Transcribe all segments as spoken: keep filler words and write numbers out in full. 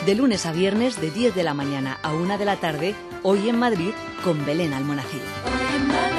De lunes a viernes de diez de la mañana a una de la tarde, Hoy en Madrid con Belén Almonacid. Hoy en Madrid.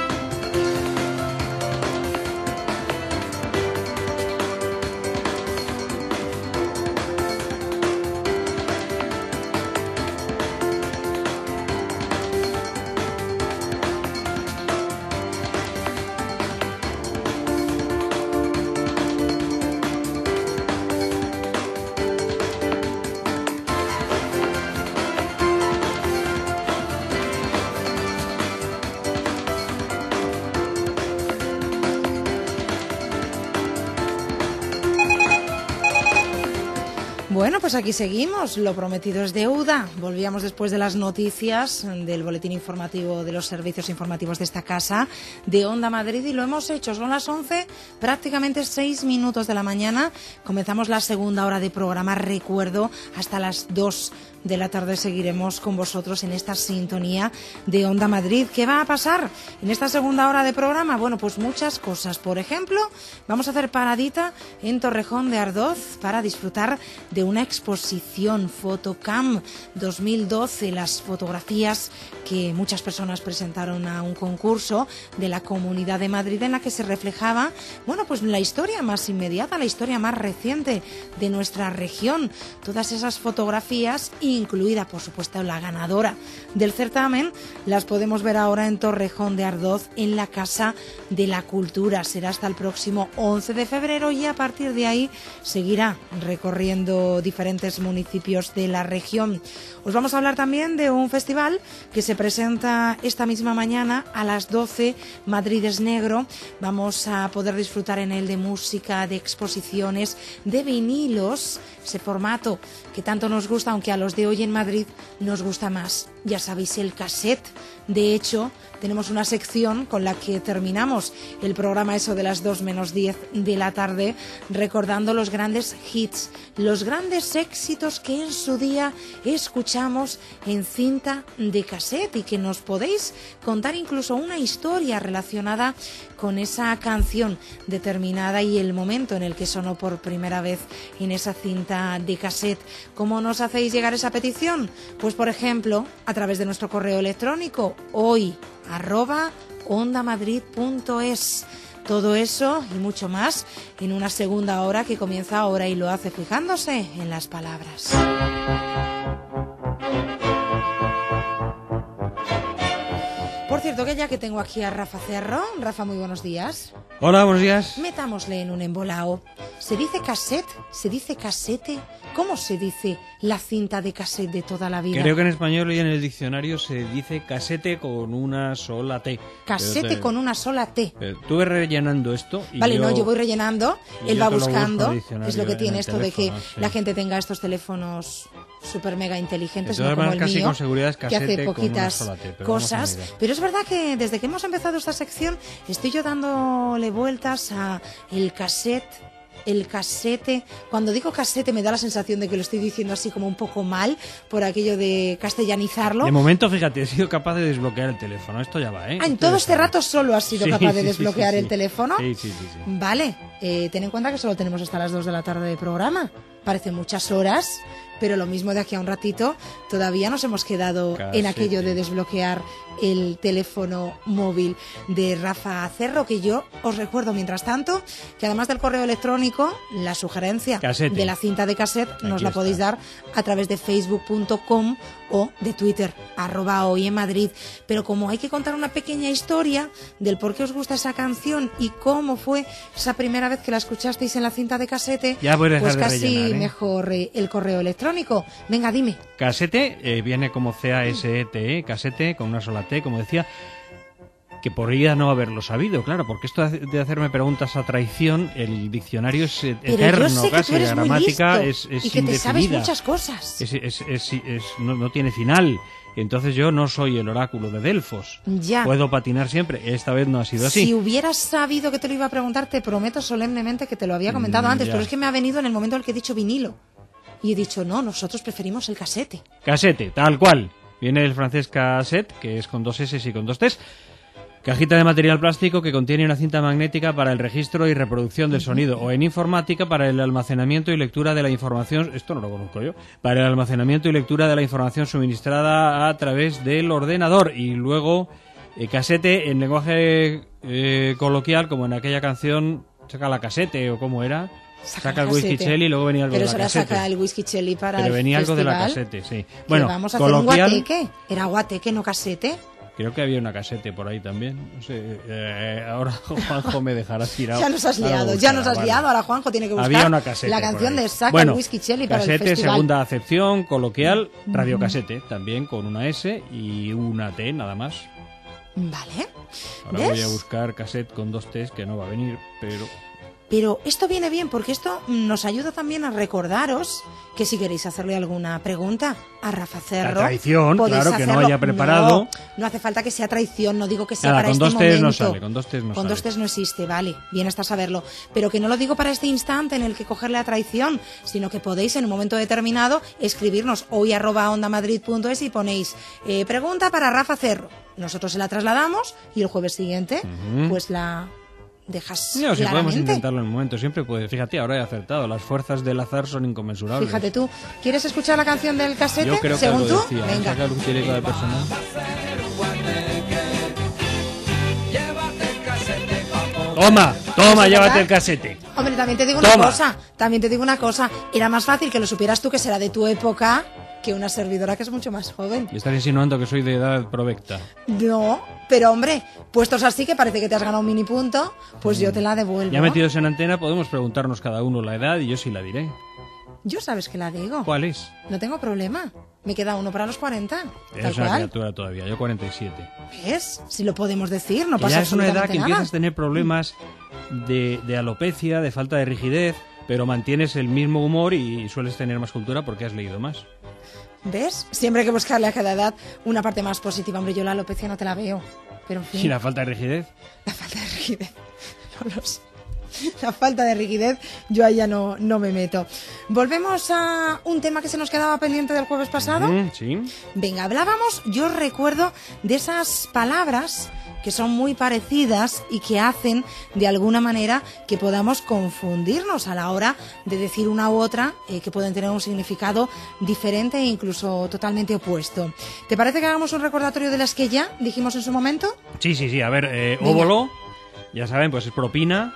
Bueno, pues aquí seguimos, lo prometido es deuda. Volvíamos después de las noticias del boletín informativo de los servicios informativos de esta casa de Onda Madrid y lo hemos hecho. Son las once, prácticamente seis minutos de la mañana. Comenzamos la segunda hora de programa, recuerdo, hasta las dos de la tarde seguiremos con vosotros en esta sintonía de Onda Madrid. ¿Qué va a pasar en esta segunda hora de programa? Bueno, pues muchas cosas. Por ejemplo, vamos a hacer paradita en Torrejón de Ardoz para disfrutar de una exposición Fotocam dos mil doce, las fotografías que muchas personas presentaron a un concurso de la Comunidad de Madrid en la que se reflejaba, bueno, pues la historia más inmediata, la historia más reciente de nuestra región. Todas esas fotografías, incluida por supuesto la ganadora del certamen, las podemos ver ahora en Torrejón de Ardoz en la Casa de la Cultura. Será hasta el próximo once de febrero y a partir de ahí seguirá recorriendo diferentes municipios de la región. Os vamos a hablar también de un festival que se presenta esta misma mañana a las doce, Madrid es Negro. Vamos a poder disfrutar en él de música, de exposiciones, de vinilos, ese formato que tanto nos gusta, aunque a los de Hoy en Madrid nos gusta más. Ya sabéis, el cassette. De hecho, tenemos una sección con la que terminamos el programa eso de las dos menos diez de la tarde, recordando los grandes hits, los grandes éxitos que en su día escuchamos en cinta de cassette y que nos podéis contar incluso una historia relacionada con esa canción determinada y el momento en el que sonó por primera vez en esa cinta de cassette. ¿Cómo nos hacéis llegar esa petición? Pues por ejemplo, a través de nuestro correo electrónico hoy arroba ondamadrid punto es. Todo eso y mucho más en una segunda hora que comienza ahora y lo hace fijándose en las palabras. Por cierto, que ya que tengo aquí a Rafa Cerro. Rafa, muy buenos días. Hola, buenos días. Metámosle en un embolao. ¿Se dice cassette? ¿Se dice casete? ¿Cómo se dice la cinta de cassette de toda la vida? Creo que en español y en el diccionario se dice casete con una sola T. Casete te... con una sola T. Pero tú ves rellenando esto. Y vale, yo... no, yo voy rellenando, él va buscando. Es lo que tiene esto teléfono, de que sí. la gente tenga estos teléfonos super mega inteligentes, no como como el casi mío, con seguridad es que hace poquitas con una sola T, pero cosas. Pero es verdad que desde que hemos empezado esta sección estoy yo dándole vueltas a el cassette. El casete, cuando digo casete me da la sensación de que lo estoy diciendo así como un poco mal por aquello de castellanizarlo. De momento, fíjate, he sido capaz de desbloquear el teléfono, esto ya va, ¿eh? Ah, en todo este rato solo has sido sí, capaz de sí, desbloquear sí, sí, el teléfono. Sí, sí, sí, sí. Vale, eh, ten en cuenta que solo tenemos hasta las dos de la tarde de programa. Parecen muchas horas, pero lo mismo de aquí a un ratito todavía nos hemos quedado casete. En aquello de desbloquear el teléfono móvil de Rafa Cerro, que yo os recuerdo mientras tanto que además del correo electrónico, la sugerencia casete. De la cinta de cassette aquí nos la está. Podéis dar a través de facebook punto com o de Twitter, arroba hoy en Madrid. Pero como hay que contar una pequeña historia del por qué os gusta esa canción y cómo fue esa primera vez que la escuchasteis en la cinta de casete, ya pues de casi rellenar, ¿eh? Mejor eh, el correo electrónico. Venga, dime. Casete eh, viene como C A S E T E, casete con una sola T, como decía, que podría no haberlo sabido, claro, porque esto de hacerme preguntas a traición, el diccionario es eterno, casi, la gramática es, es y que indefinida. Te sabes muchas cosas. Es, es, es, es, no, no tiene final. Entonces yo no soy el oráculo de Delfos. Ya. Puedo patinar siempre. Esta vez no ha sido así. Si hubieras sabido que te lo iba a preguntar, te prometo solemnemente que te lo había comentado mm, antes, ya. Pero es que me ha venido en el momento en el que he dicho vinilo. Y he dicho, no, nosotros preferimos el casete. Casete, tal cual. Viene del francés cassette, que es con dos S y con dos T's. Cajita de material plástico que contiene una cinta magnética para el registro y reproducción del sonido, o en informática para el almacenamiento y lectura de la información, esto no lo conozco yo, para el almacenamiento y lectura de la información suministrada a través del ordenador. Y luego eh, casete en lenguaje eh, coloquial, como en aquella canción, saca la casete o cómo era. Saca, saca el whisky chelly y luego venía algo pero de la casete. Pero casete. saca el whisky chelly para Pero el venía algo festival, de la casete, sí. Bueno, vamos a hacer coloquial, un guateque. Era guateque, no casete. Creo que había una casete por ahí también. No sé, eh, ahora Juanjo me dejará tirado. Ya nos has liado, ya nos has vale. liado. Ahora Juanjo tiene que buscar había una casete la canción de Saca bueno, el whisky chelly para casete, el festival. Segunda acepción, coloquial, radiocasete, también con una S y una T nada más. Vale. Ahora ¿Ves? voy a buscar cassette con dos T's que no va a venir, pero... Pero esto viene bien porque esto nos ayuda también a recordaros que si queréis hacerle alguna pregunta a Rafa Cerro... La traición, claro, que no haya preparado. No, no hace falta que sea traición, no digo que sea Nada, para con este dos momento. T's no sale, con dos T's no Con sale. dos T's no existe, vale, bien está saberlo. Pero que no lo digo para este instante en el que cogerle a traición, sino que podéis en un momento determinado escribirnos hoy arroba ondamadrid punto es y ponéis eh, pregunta para Rafa Cerro. Nosotros se la trasladamos y el jueves siguiente Uh-huh. pues la... dejas No, si podemos claramente. intentarlo en el momento, siempre puede. Fíjate, ahora he acertado, las fuerzas del azar son inconmensurables. Fíjate tú, ¿quieres escuchar la canción del casete? Yo creo que según algo tú, decía, venga. saca un chirico de personal. Toma, toma, ¿Es llévate verdad? el casete. Hombre, también te digo una Toma. cosa, también te digo una cosa, era más fácil que lo supieras tú, que será de tu época, que una servidora que es mucho más joven. Y estás insinuando que soy de edad provecta. No, pero hombre, puestos así que parece que te has ganado un mini punto, pues yo te la devuelvo. Ya metidos en antena podemos preguntarnos cada uno la edad y yo sí la diré. Yo sabes que la digo. ¿Cuál es? No tengo problema. Me queda uno para los cuarenta. Tal Es una cual. criatura todavía, yo cuarenta y siete. ¿Ves? Si lo podemos decir, no Que pasa ya es una edad absolutamente que nada. empiezas a tener problemas de, de alopecia, de falta de rigidez, pero mantienes el mismo humor y sueles tener más cultura porque has leído más. ¿Ves? Siempre hay que buscarle a cada edad una parte más positiva. Hombre, yo la alopecia no te la veo. Pero en fin, ¿Y la falta de rigidez? la falta de rigidez. No lo sé. La falta de rigidez, yo ahí ya no, no me meto. Volvemos a un tema que se nos quedaba pendiente del jueves pasado. Mm, sí. Venga, hablábamos, yo recuerdo de esas palabras que son muy parecidas y que hacen de alguna manera que podamos confundirnos a la hora de decir una u otra, eh, que pueden tener un significado diferente e incluso totalmente opuesto. ¿Te parece que hagamos un recordatorio de las que ya dijimos en su momento? Sí, sí, sí. A ver, eh, Venga. óbolo, ya saben, pues es propina.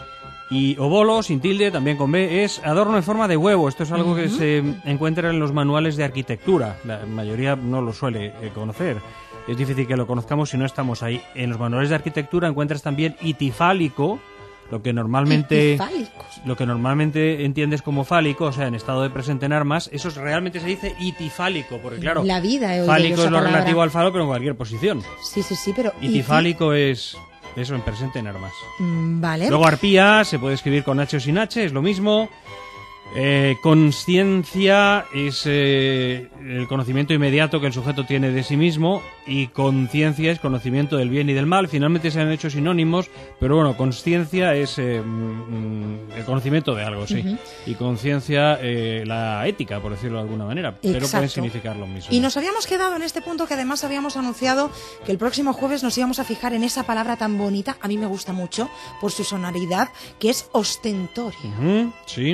Y obolo, sin tilde, también con B, es adorno en forma de huevo. Esto es algo que se encuentra en los manuales de arquitectura. La mayoría no lo suele eh, conocer. Es difícil que lo conozcamos si no estamos ahí. En los manuales de arquitectura encuentras también itifálico, lo que normalmente Itifálicos. lo que normalmente entiendes como fálico, o sea, en estado de presente en armas. Eso realmente se dice itifálico, porque claro, La vida he oído yo fálico esa es lo palabra. relativo al falo, pero en cualquier posición. Sí, sí, sí, pero... Itifálico es eso, en presente en armas. Mm, Vale. Luego arpía se puede escribir con H o sin H, es lo mismo. Eh, consciencia es eh, el conocimiento inmediato que el sujeto tiene de sí mismo, y conciencia es conocimiento del bien y del mal. Finalmente se han hecho sinónimos, pero bueno, consciencia es eh, mm, el conocimiento de algo, sí. Ujú. Y conciencia, eh, la ética, por decirlo de alguna manera, pero Exacto. pueden significar lo mismo. Y nos habíamos quedado en este punto que además habíamos anunciado que el próximo jueves nos íbamos a fijar en esa palabra tan bonita, a mí me gusta mucho por su sonoridad, que es ostentorio. Ujú, sí.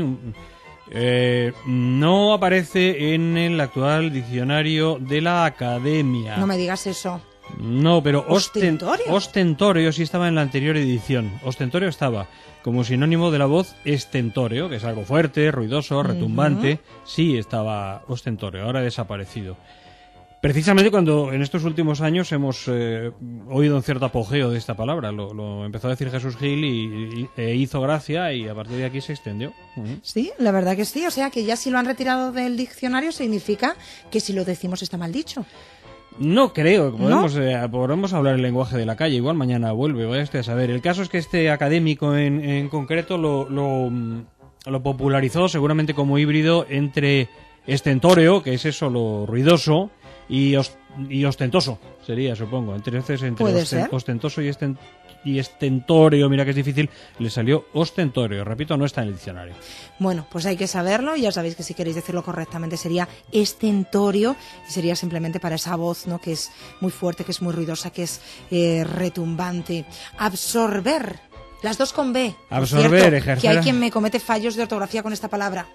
Eh, no aparece en el actual diccionario de la Academia. No me digas eso. No, pero osten- ¿Ostentorio? ostentorio sí estaba en la anterior edición. Ostentorio estaba como sinónimo de la voz estentorio, que es algo fuerte, ruidoso, retumbante. Sí estaba ostentorio, ahora ha desaparecido. Precisamente cuando en estos últimos años hemos eh, oído un cierto apogeo de esta palabra. Lo, lo empezó a decir Jesús Gil y, y- e hizo gracia, y a partir de aquí se extendió. Ujú. Sí, la verdad que sí. O sea que ya si lo han retirado del diccionario significa que si lo decimos está mal dicho. No creo, que podemos, eh, podemos hablar el lenguaje de la calle, igual mañana vuelve, vaya usted a saber. El caso es que este académico en, en concreto lo, lo, mm, lo popularizó seguramente como híbrido entre estentóreo, que es eso, lo ruidoso, y, os- y ostentoso, sería, supongo. Entonces, entre Puede osten- ser. ostentoso y, esten- y estentorio, mira que es difícil, le salió ostentorio. Repito, no está en el diccionario. Bueno, pues hay que saberlo. Ya sabéis que si queréis decirlo correctamente sería estentorio y sería simplemente para esa voz, ¿no?, que es muy fuerte, que es muy ruidosa, que es eh, retumbante. Absorber. Las dos con B. Absorber, cierto, ejercer. Que hay quien me comete fallos de ortografía con esta palabra.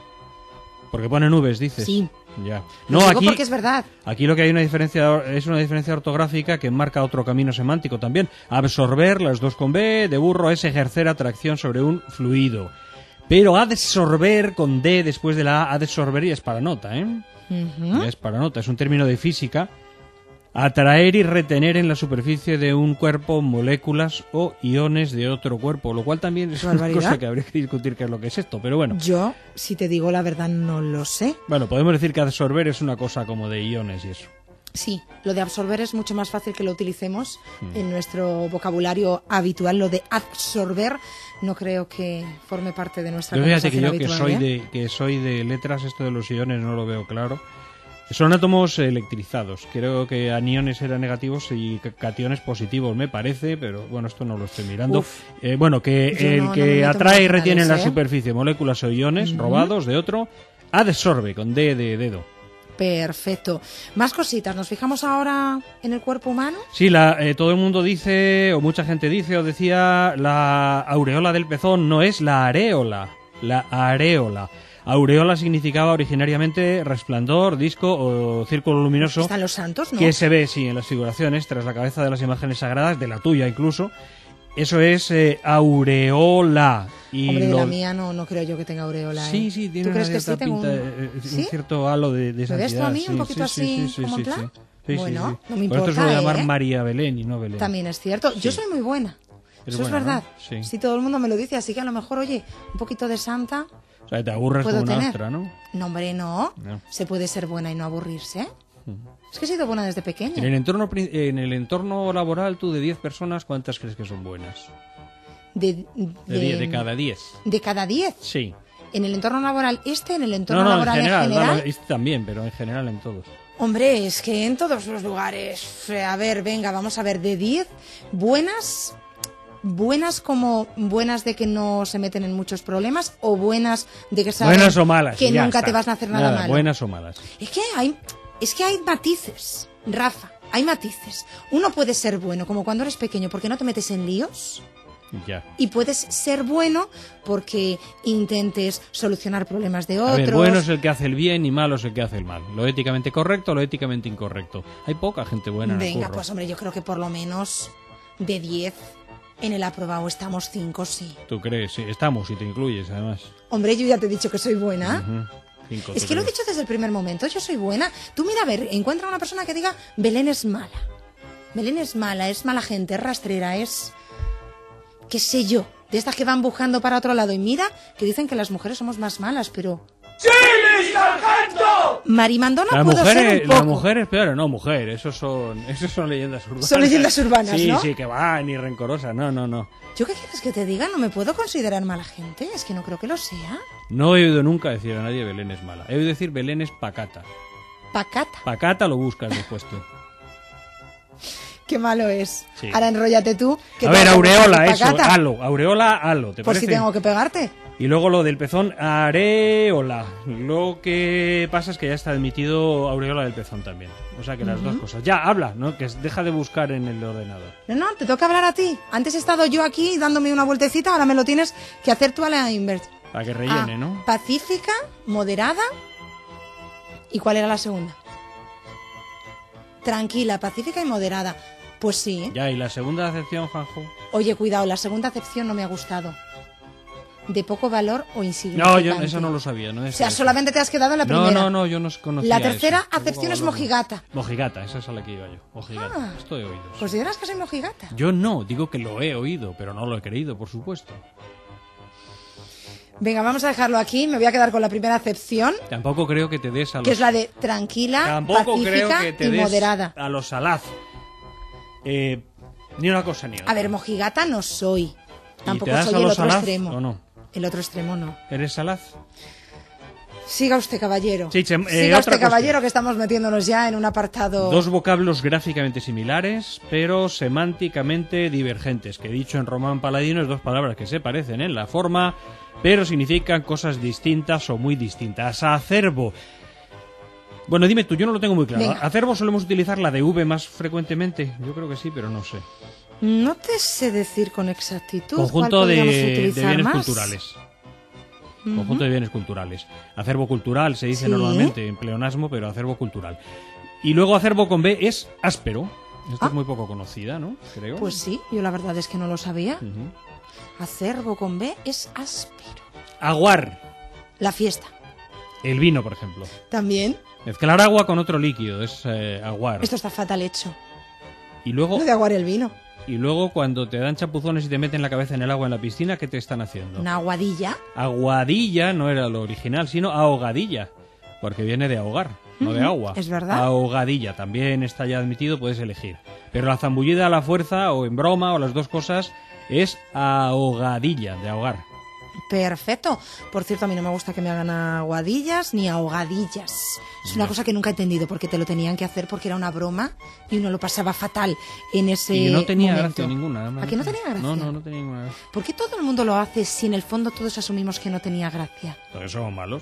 Porque pone nubes, dices. Sí. Ya. Lo No, digo aquí, porque es verdad. aquí lo que hay una diferencia es una diferencia ortográfica que marca otro camino semántico también. Absorber, las dos con B, de burro, es ejercer atracción sobre un fluido. Pero adsorber con D después de la A, adsorber y es para nota, ¿eh? Uh-huh. Es para nota, es un término de física. Atraer y retener en la superficie de un cuerpo moléculas o iones de otro cuerpo, lo cual también es una cosa que habría que discutir qué es lo que es esto, pero bueno. Yo, si te digo la verdad, no lo sé. Bueno, podemos decir que absorber es una cosa como de iones y eso. Sí, lo de absorber es mucho más fácil que lo utilicemos mm. en nuestro vocabulario habitual. Lo de absorber no creo que forme parte de nuestra yo conversación habitual. Yo que soy, ¿eh? de, que soy de letras, esto de los iones no lo veo claro. Son átomos electrizados. Creo que aniones eran negativos y cationes positivos, me parece, pero bueno, esto no lo estoy mirando. Eh, bueno, que Yo el no, que no atrae y retiene en la ¿eh? superficie moléculas o iones uh-huh. robados de otro, adsorbe, con D de dedo. Perfecto. Más cositas. ¿Nos fijamos ahora en el cuerpo humano? Sí, la, eh, todo el mundo dice, o mucha gente dice, o decía, la aureola del pezón no es la areola, la areola. Aureola significaba originariamente resplandor, disco o círculo luminoso. Están los santos, ¿no? Que se ve, sí, en las figuraciones, tras la cabeza de las imágenes sagradas, de la tuya incluso. Eso es eh, aureola. Y Hombre, de lo... la mía no, no creo yo que tenga aureola. ¿eh? Sí, sí, tiene ¿Tú una crees que sí? cierta Tengo pinta, un... eh, ¿Sí? un cierto halo de, de ¿Me santidad. ves tú a mí sí, un poquito sí, así, sí, sí, como sí, en plan? sí, sí, Bueno, sí, sí. no me Por importa, esto se lo llaman ¿eh? María Belén y no Belén. También es cierto. Sí. Yo soy muy buena. Es Eso buena, es verdad. ¿no? Sí. Sí, todo el mundo me lo dice, así que a lo mejor, oye, un poquito de santa... O sea, te aburres puedo como una tener. ostra, ¿no? No, hombre, no. No. Se puede ser buena y no aburrirse. Es que he sido buena desde pequeña. En el entorno pri- en el entorno laboral, tú de diez personas, ¿cuántas crees que son buenas? De, De, de, diez, de cada diez. de cada diez. Sí. En el entorno laboral este, en el entorno No, no, en laboral general, en general. vale, este también, pero en general en todos. Hombre, es que en todos los lugares. A ver, venga, vamos a ver, de diez, buenas, buenas como buenas de que no se meten en muchos problemas o buenas de que saben Buenas o malas. que ya nunca está. te vas a hacer nada, Nada, malo. Buenas o malas. Es que hay, es que hay matices, Rafa, hay matices. Uno puede ser bueno como cuando eres pequeño porque no te metes en líos. Ya. Y puedes ser bueno porque intentes solucionar problemas de otros. A ver, bueno es el que hace el bien y malo es el que hace el mal. Lo éticamente correcto, lo éticamente incorrecto. Hay poca gente buena en el Venga, curro. pues hombre, yo creo que por lo menos de diez en el aprobado estamos cinco, sí. ¿Tú crees? Sí, estamos y te incluyes, además. Hombre, yo ya te he dicho que soy buena. Ujú. Cinco, Es tú que lo he crees. dicho desde el primer momento, yo soy buena. Tú mira, a ver, encuentra una persona que diga Belén es mala. Belén es mala, es mala gente, es rastrera, es... qué sé yo, de estas que van buscando para otro lado. Y mira, que dicen que las mujeres somos más malas, pero... ¡Sí, mi sargento! Marimandona Las puedo ser mujeres, un poco. las mujeres, peor, no, mujer, esos son, esos son leyendas urbanas. Son leyendas urbanas, sí, ¿no? Sí, que van ni rencorosas, no, no, no. ¿Yo qué quieres que te diga? ¿No me puedo considerar mala gente? Es que no creo que lo sea. No he oído nunca decir a nadie Belén es mala. He oído decir Belén es pacata. Pacata. Pacata lo buscas después tú. Qué malo es. Sí. Ahora enróllate tú. Que A te ver, hago aureola, decir eso, pacata. halo, aureola, halo, ¿te Por parece? si tengo que pegarte. Y luego lo del pezón, areola. Lo que pasa es que ya está admitido aureola del pezón también. O sea que las dos cosas. Ya, habla, ¿no? Que deja de buscar en el ordenador. No, no, te toca hablar a ti. Antes he estado yo aquí dándome una vueltecita, ahora me lo tienes que hacer tú a la inversa. Para que rellene, Ah, ¿no? Pacífica, moderada. ¿Y cuál era la segunda? Tranquila, pacífica y moderada. Pues sí. Ya, y la segunda acepción, Juanjo. Oye, cuidado, la segunda acepción no me ha gustado. De poco valor o insignificante. No, yo eso no lo sabía. No O es sea, eso. solamente te has quedado en la No, primera. no, no, yo no conocía La tercera eso. acepción es Tampoco valor. mojigata. Mojigata, esa es a la que iba yo. Mojigata. Ah. Esto he oído. sí. ¿Consideras que soy mojigata? Yo no, digo que lo he oído, pero no lo he creído, por supuesto. Venga, vamos a dejarlo aquí. Me voy a quedar con la primera acepción, Tampoco creo que te des a los... que es la de tranquila, Tampoco creo pacífica que te y des moderada. a los salaz. Eh, ni una cosa ni otra. A ver, mojigata no soy. ¿Y Tampoco te das soy a el los otro salaz extremo. o no? El otro extremo no. ¿Eres salaz? Siga usted, caballero. Sí, eh, Siga usted, cuestión. caballero, que estamos metiéndonos ya en un apartado... Dos vocablos gráficamente similares, pero semánticamente divergentes, que dicho en román paladino es dos palabras que se parecen en la forma, pero significan cosas distintas o muy distintas. Acervo. Bueno, dime tú, yo no lo tengo muy claro. Venga. ¿Acervo solemos utilizar la de V más frecuentemente? Yo creo que sí, pero no sé. No te sé decir con exactitud Conjunto cuál de, podríamos de utilizar bienes más. culturales. Conjunto de bienes culturales. Acervo cultural se dice Sí. normalmente en pleonasmo, pero acervo cultural. Y luego acervo con B es áspero. Esto Ah. es muy poco conocida, ¿no? Creo. Pues sí, yo la verdad es que no lo sabía. Ujú. Acervo con B es áspero. Aguar. La fiesta. El vino, por ejemplo. También. Mezclar agua con otro líquido es eh, aguar. Esto está fatal hecho. Y luego, Lo de aguar el vino. y luego cuando te dan chapuzones y te meten la cabeza en el agua en la piscina, ¿qué te están haciendo? Una aguadilla. Aguadilla no era lo original, sino ahogadilla, porque viene de ahogar, no de Ujú, agua. es verdad. Ahogadilla también está ya admitido, puedes elegir. Pero la zambullida a la fuerza o en broma o las dos cosas es ahogadilla, de ahogar. Perfecto. Por cierto, a mí no me gusta que me hagan aguadillas ni ahogadillas. Es una cosa que nunca he entendido porque te lo tenían que hacer porque era una broma y uno lo pasaba fatal en ese Y no tenía momento. gracia ninguna. ¿A que no tenía gracia? No, no, no tenía ninguna gracia. ¿Por qué todo el mundo lo hace si en el fondo todos asumimos que no tenía gracia? Porque somos malos.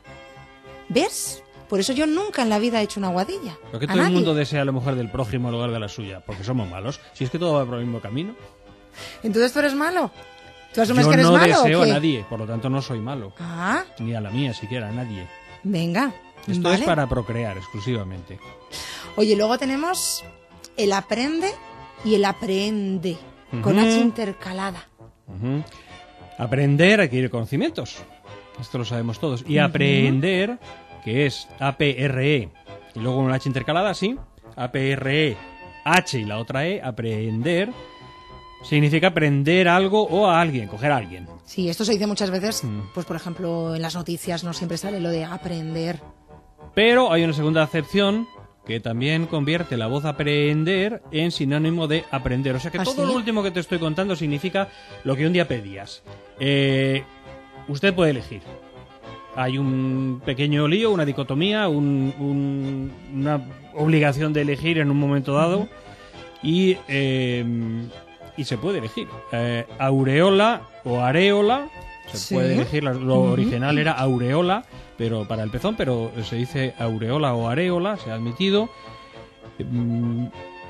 ¿Ves? Por eso yo nunca en la vida he hecho una aguadilla. Porque A todo el nadie. mundo desea a la mujer del prójimo en lugar de la suya, porque somos malos. Si es que todo va por el mismo camino. Entonces tú eres malo. ¿Tú asumes Yo que eres no malo deseo o a qué? nadie, por lo tanto no soy malo. Ah, Ni a la mía siquiera, a nadie. venga. Esto vale. es para procrear exclusivamente. Oye, luego tenemos el aprende y el aprende, con Ujú. H intercalada. Ujú. Aprender hay que ir conocimientos. Esto lo sabemos todos. Y aprender, que es A P R E, y luego una H intercalada, sí. A P R E, H y la otra E, aprender, significa aprender algo o a alguien, coger a alguien. Sí, esto se dice muchas veces, Mm. pues por ejemplo, en las noticias no siempre sale lo de aprender. Pero hay una segunda acepción que también convierte la voz aprender en sinónimo de aprender. O sea que ¿Ah, todo sí? lo último que te estoy contando significa lo que un día pedías. Eh, usted puede elegir. Hay un pequeño lío, una dicotomía, un- un- una obligación de elegir en un momento dado y, eh, y se puede elegir. Eh, aureola o areola. Se Sí. puede elegir, la- lo original era aureola, pero para el pezón, pero se dice aureola o areola, se ha admitido. Mm,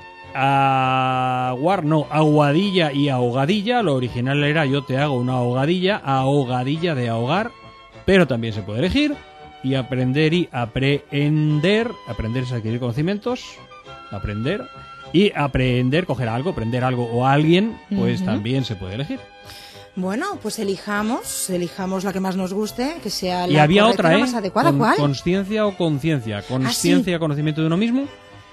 Aguar, no, aguadilla y ahogadilla. Lo original era yo te hago una ahogadilla, ahogadilla de ahogar, pero también se puede elegir. Y aprender y aprender, aprender es adquirir conocimientos, aprender. Y aprender, coger algo, aprender algo o a alguien, pues Ujú. también se puede elegir. Bueno, pues elijamos, elijamos la que más nos guste, que sea la Y había correcta, otra, la ¿eh? más adecuada. Con- ¿Cuál? Consciencia o conciencia. Consciencia, conocimiento de uno mismo.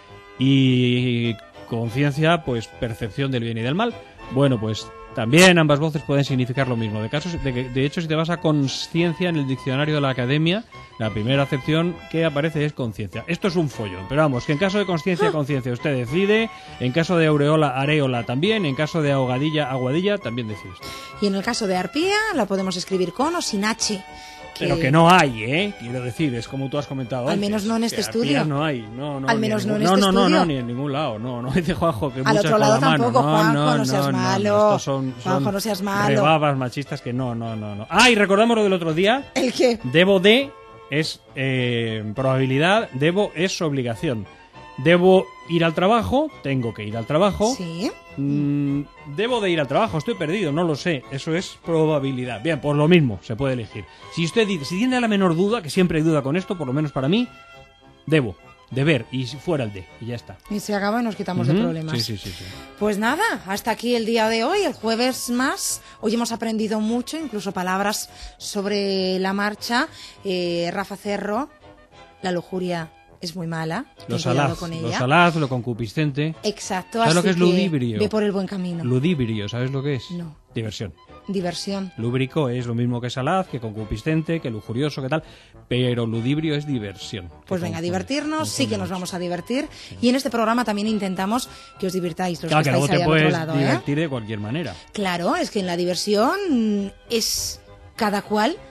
Y conciencia, pues percepción del bien y del mal. Bueno, pues también ambas voces pueden significar lo mismo. De, casos, de, que- de hecho, si te vas a consciencia en el diccionario de la academia, la primera acepción que aparece es conciencia. Esto es un follón, pero vamos, que en caso de consciencia, conciencia, usted decide. En caso de aureola, areola también. En caso de ahogadilla, aguadilla, también decide usted. Y en el caso de arpía, la podemos escribir con o sin H. Pero que no hay, ¿eh? Quiero decir, es como tú has comentado Al antes, menos no en este que estudio. arpías no hay, no, no. Al ni menos no en ningún- este no, no, estudio. No, no, ni en ningún lado, no, no. Dice Juanjo que Al muchas otro con lado la mano. tampoco, no, Juanjo, no, no seas no, malo. estos son, son Juanjo, no seas malo. rebabas machistas que no, no, no, no. Ah, y recordamos lo del otro día. ¿El qué? Debo de es eh, probabilidad, debo es obligación. Debo ir al trabajo, tengo que ir al trabajo. Sí. Mm, debo de ir al trabajo, estoy perdido, no lo sé. Eso es probabilidad. Bien, pues lo mismo, se puede elegir. Si usted dice, si tiene la menor duda, que siempre hay duda con esto, por lo menos para mí, debo, deber, y si fuera el de, y ya está. Y se acaba y nos quitamos Ujú. de problemas. Sí, sí, sí, sí. Pues nada, hasta aquí el día de hoy, el jueves más. Hoy hemos aprendido mucho, incluso palabras sobre la marcha. Eh, Rafa Cerro, la lujuria es muy mala. Lo ten cuidado salaz, con lo ella. salaz, lo concupiscente. Exacto, ¿Sabes así lo que es ludibrio? ve por el buen camino. Ludibrio, ¿sabes lo que es? No. Diversión. Diversión. Lúbrico es lo mismo que salaz, que concupiscente, que lujurioso, que tal, pero ludibrio es diversión. Pues Que venga, a confunde, divertirnos, sí que confunde nos mucho. vamos a divertir. Y en este programa también intentamos que os divirtáis, los Claro, que que luego estáis te ahí al otro puedes lado, ¿eh? divertir de cualquier manera. Claro, es que en la diversión es cada cual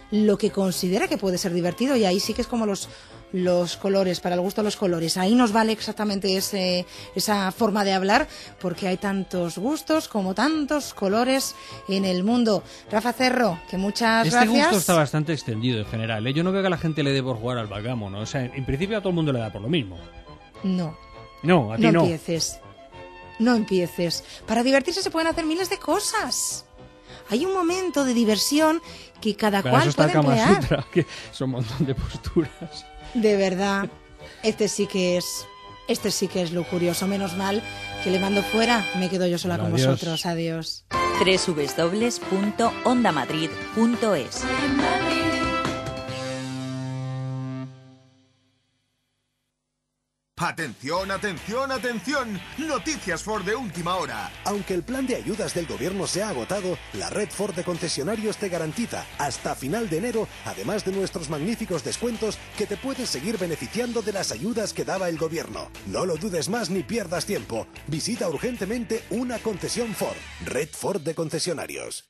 lo que considera que puede ser divertido, y ahí sí que es como los los colores, para el gusto de los colores. Ahí nos vale exactamente ese, esa forma de hablar, porque hay tantos gustos como tantos colores en el mundo. Rafa Cerro, que muchas este gracias. Este gusto está bastante extendido en general, ¿eh? Yo no veo que a la gente le dé por jugar al backgammon, ¿no? O sea, en principio a todo el mundo le da por lo mismo. No. No, a ti no. no. empieces. No empieces. Para divertirse se pueden hacer miles de cosas. Hay un momento de diversión que cada Para cual eso está puede el Kama emplear. Sutra, que son un montón de posturas. De verdad, este sí que es, este sí que es lo curioso. Menos mal que le mando fuera, me quedo yo sola con Adiós. vosotros. Adiós. doble u doble u doble u punto onda madrid punto es. Atención, atención, atención. Noticias Ford de última hora. Aunque el plan de ayudas del gobierno se ha agotado, la red Ford de concesionarios te garantiza hasta final de enero, además de nuestros magníficos descuentos, que te puedes seguir beneficiando de las ayudas que daba el gobierno. No lo dudes más ni pierdas tiempo. Visita urgentemente una concesión Ford. Red Ford de concesionarios.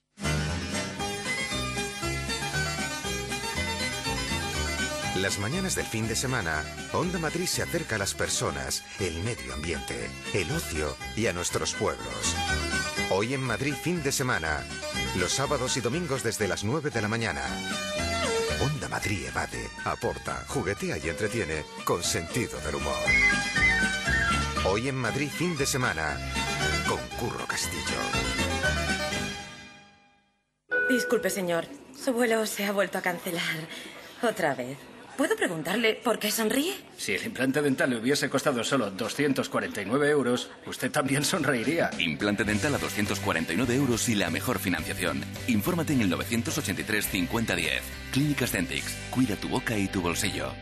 Las mañanas del fin de semana, Onda Madrid se acerca a las personas, el medio ambiente, el ocio y a nuestros pueblos. Hoy en Madrid fin de semana, los sábados y domingos desde las nueve de la mañana. Onda Madrid evade, aporta, juguetea y entretiene con sentido del humor. Hoy en Madrid fin de semana, con Curro Castillo. Disculpe, señor, su vuelo se ha vuelto a cancelar otra vez. ¿Puedo preguntarle por qué sonríe? Si el implante dental le hubiese costado solo doscientos cuarenta y nueve euros, usted también sonreiría. Implante dental a doscientos cuarenta y nueve euros y la mejor financiación. Infórmate en el novecientos ochenta y tres cincuenta diez. Clínicas Dentix. Cuida tu boca y tu bolsillo.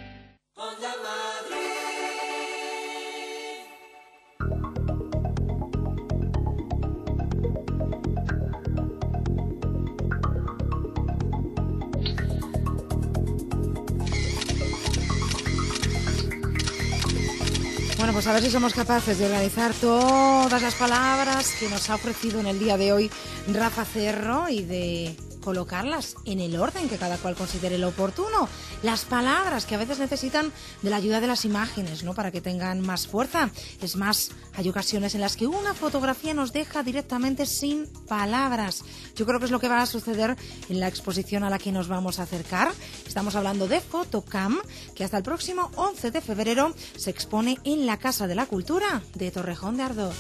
Bueno, pues a ver si somos capaces de organizar todas las palabras que nos ha ofrecido en el día de hoy Rafa Cerro y de colocarlas en el orden que cada cual considere lo oportuno. Las palabras que a veces necesitan de la ayuda de las imágenes, ¿no? Para que tengan más fuerza. Es más, hay ocasiones en las que una fotografía nos deja directamente sin palabras. Yo creo que es lo que va a suceder en la exposición a la que nos vamos a acercar. Estamos hablando de Photocam, que hasta el próximo once de febrero se expone en la Casa de la Cultura de Torrejón de Ardoz.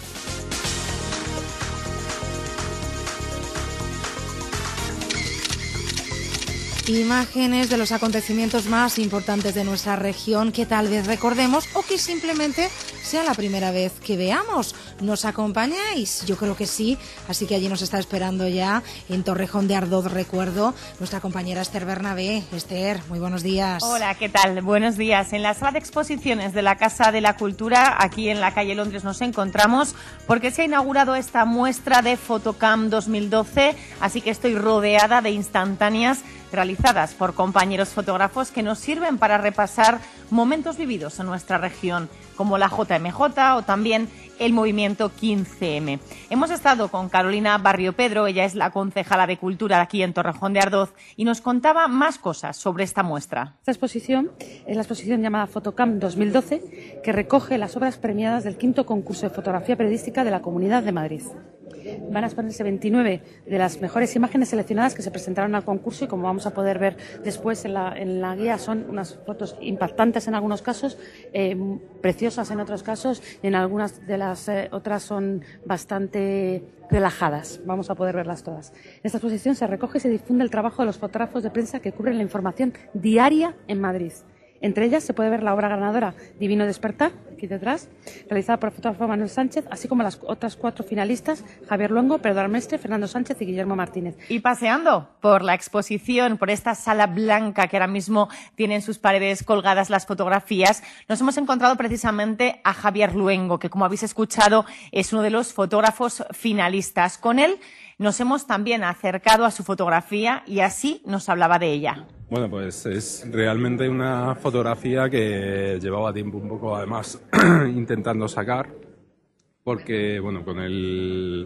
Imágenes de los acontecimientos más importantes de nuestra región que tal vez recordemos o que simplemente sea la primera vez que veamos. ¿Nos acompañáis? Yo creo que sí, así que allí nos está esperando ya en Torrejón de Ardoz, recuerdo, nuestra compañera Esther Bernabé. Esther, muy buenos días. Hola, ¿qué tal? Buenos días. En la sala de exposiciones de la Casa de la Cultura, aquí en la calle Londres, nos encontramos porque se ha inaugurado esta muestra de Photocam dos mil doce, así que estoy rodeada de instantáneas realizadas por compañeros fotógrafos que nos sirven para repasar momentos vividos en nuestra región, como la J M J o también el movimiento quince eme. Hemos estado con Carolina Barrio Pedro, ella es la concejala de Cultura aquí en Torrejón de Ardoz, y nos contaba más cosas sobre esta muestra. Esta exposición es la exposición llamada Photocam dos mil doce, que recoge las obras premiadas del quinto concurso de fotografía periodística de la Comunidad de Madrid. Van a exponerse veintinueve de las mejores imágenes seleccionadas que se presentaron al concurso y, como vamos a poder ver después en la, en la guía, son unas fotos impactantes en algunos casos, eh, preciosas en otros casos, y en algunas de las eh, otras son bastante relajadas. Vamos a poder verlas todas. En esta exposición se recoge y se difunde el trabajo de los fotógrafos de prensa que cubren la información diaria en Madrid. Entre ellas se puede ver la obra ganadora Divino Despertar, aquí detrás, realizada por el fotógrafo Manuel Sánchez, así como las otras cuatro finalistas, Javier Luengo, Pedro Armestre, Fernando Sánchez y Guillermo Martínez. Y paseando por la exposición, por esta sala blanca que ahora mismo tiene en sus paredes colgadas las fotografías, nos hemos encontrado precisamente a Javier Luengo, que, como habéis escuchado, es uno de los fotógrafos finalistas. Con él nos hemos también acercado a su fotografía y así nos hablaba de ella. Bueno, pues es realmente una fotografía que llevaba tiempo un poco, además, intentando sacar, porque, bueno, con el,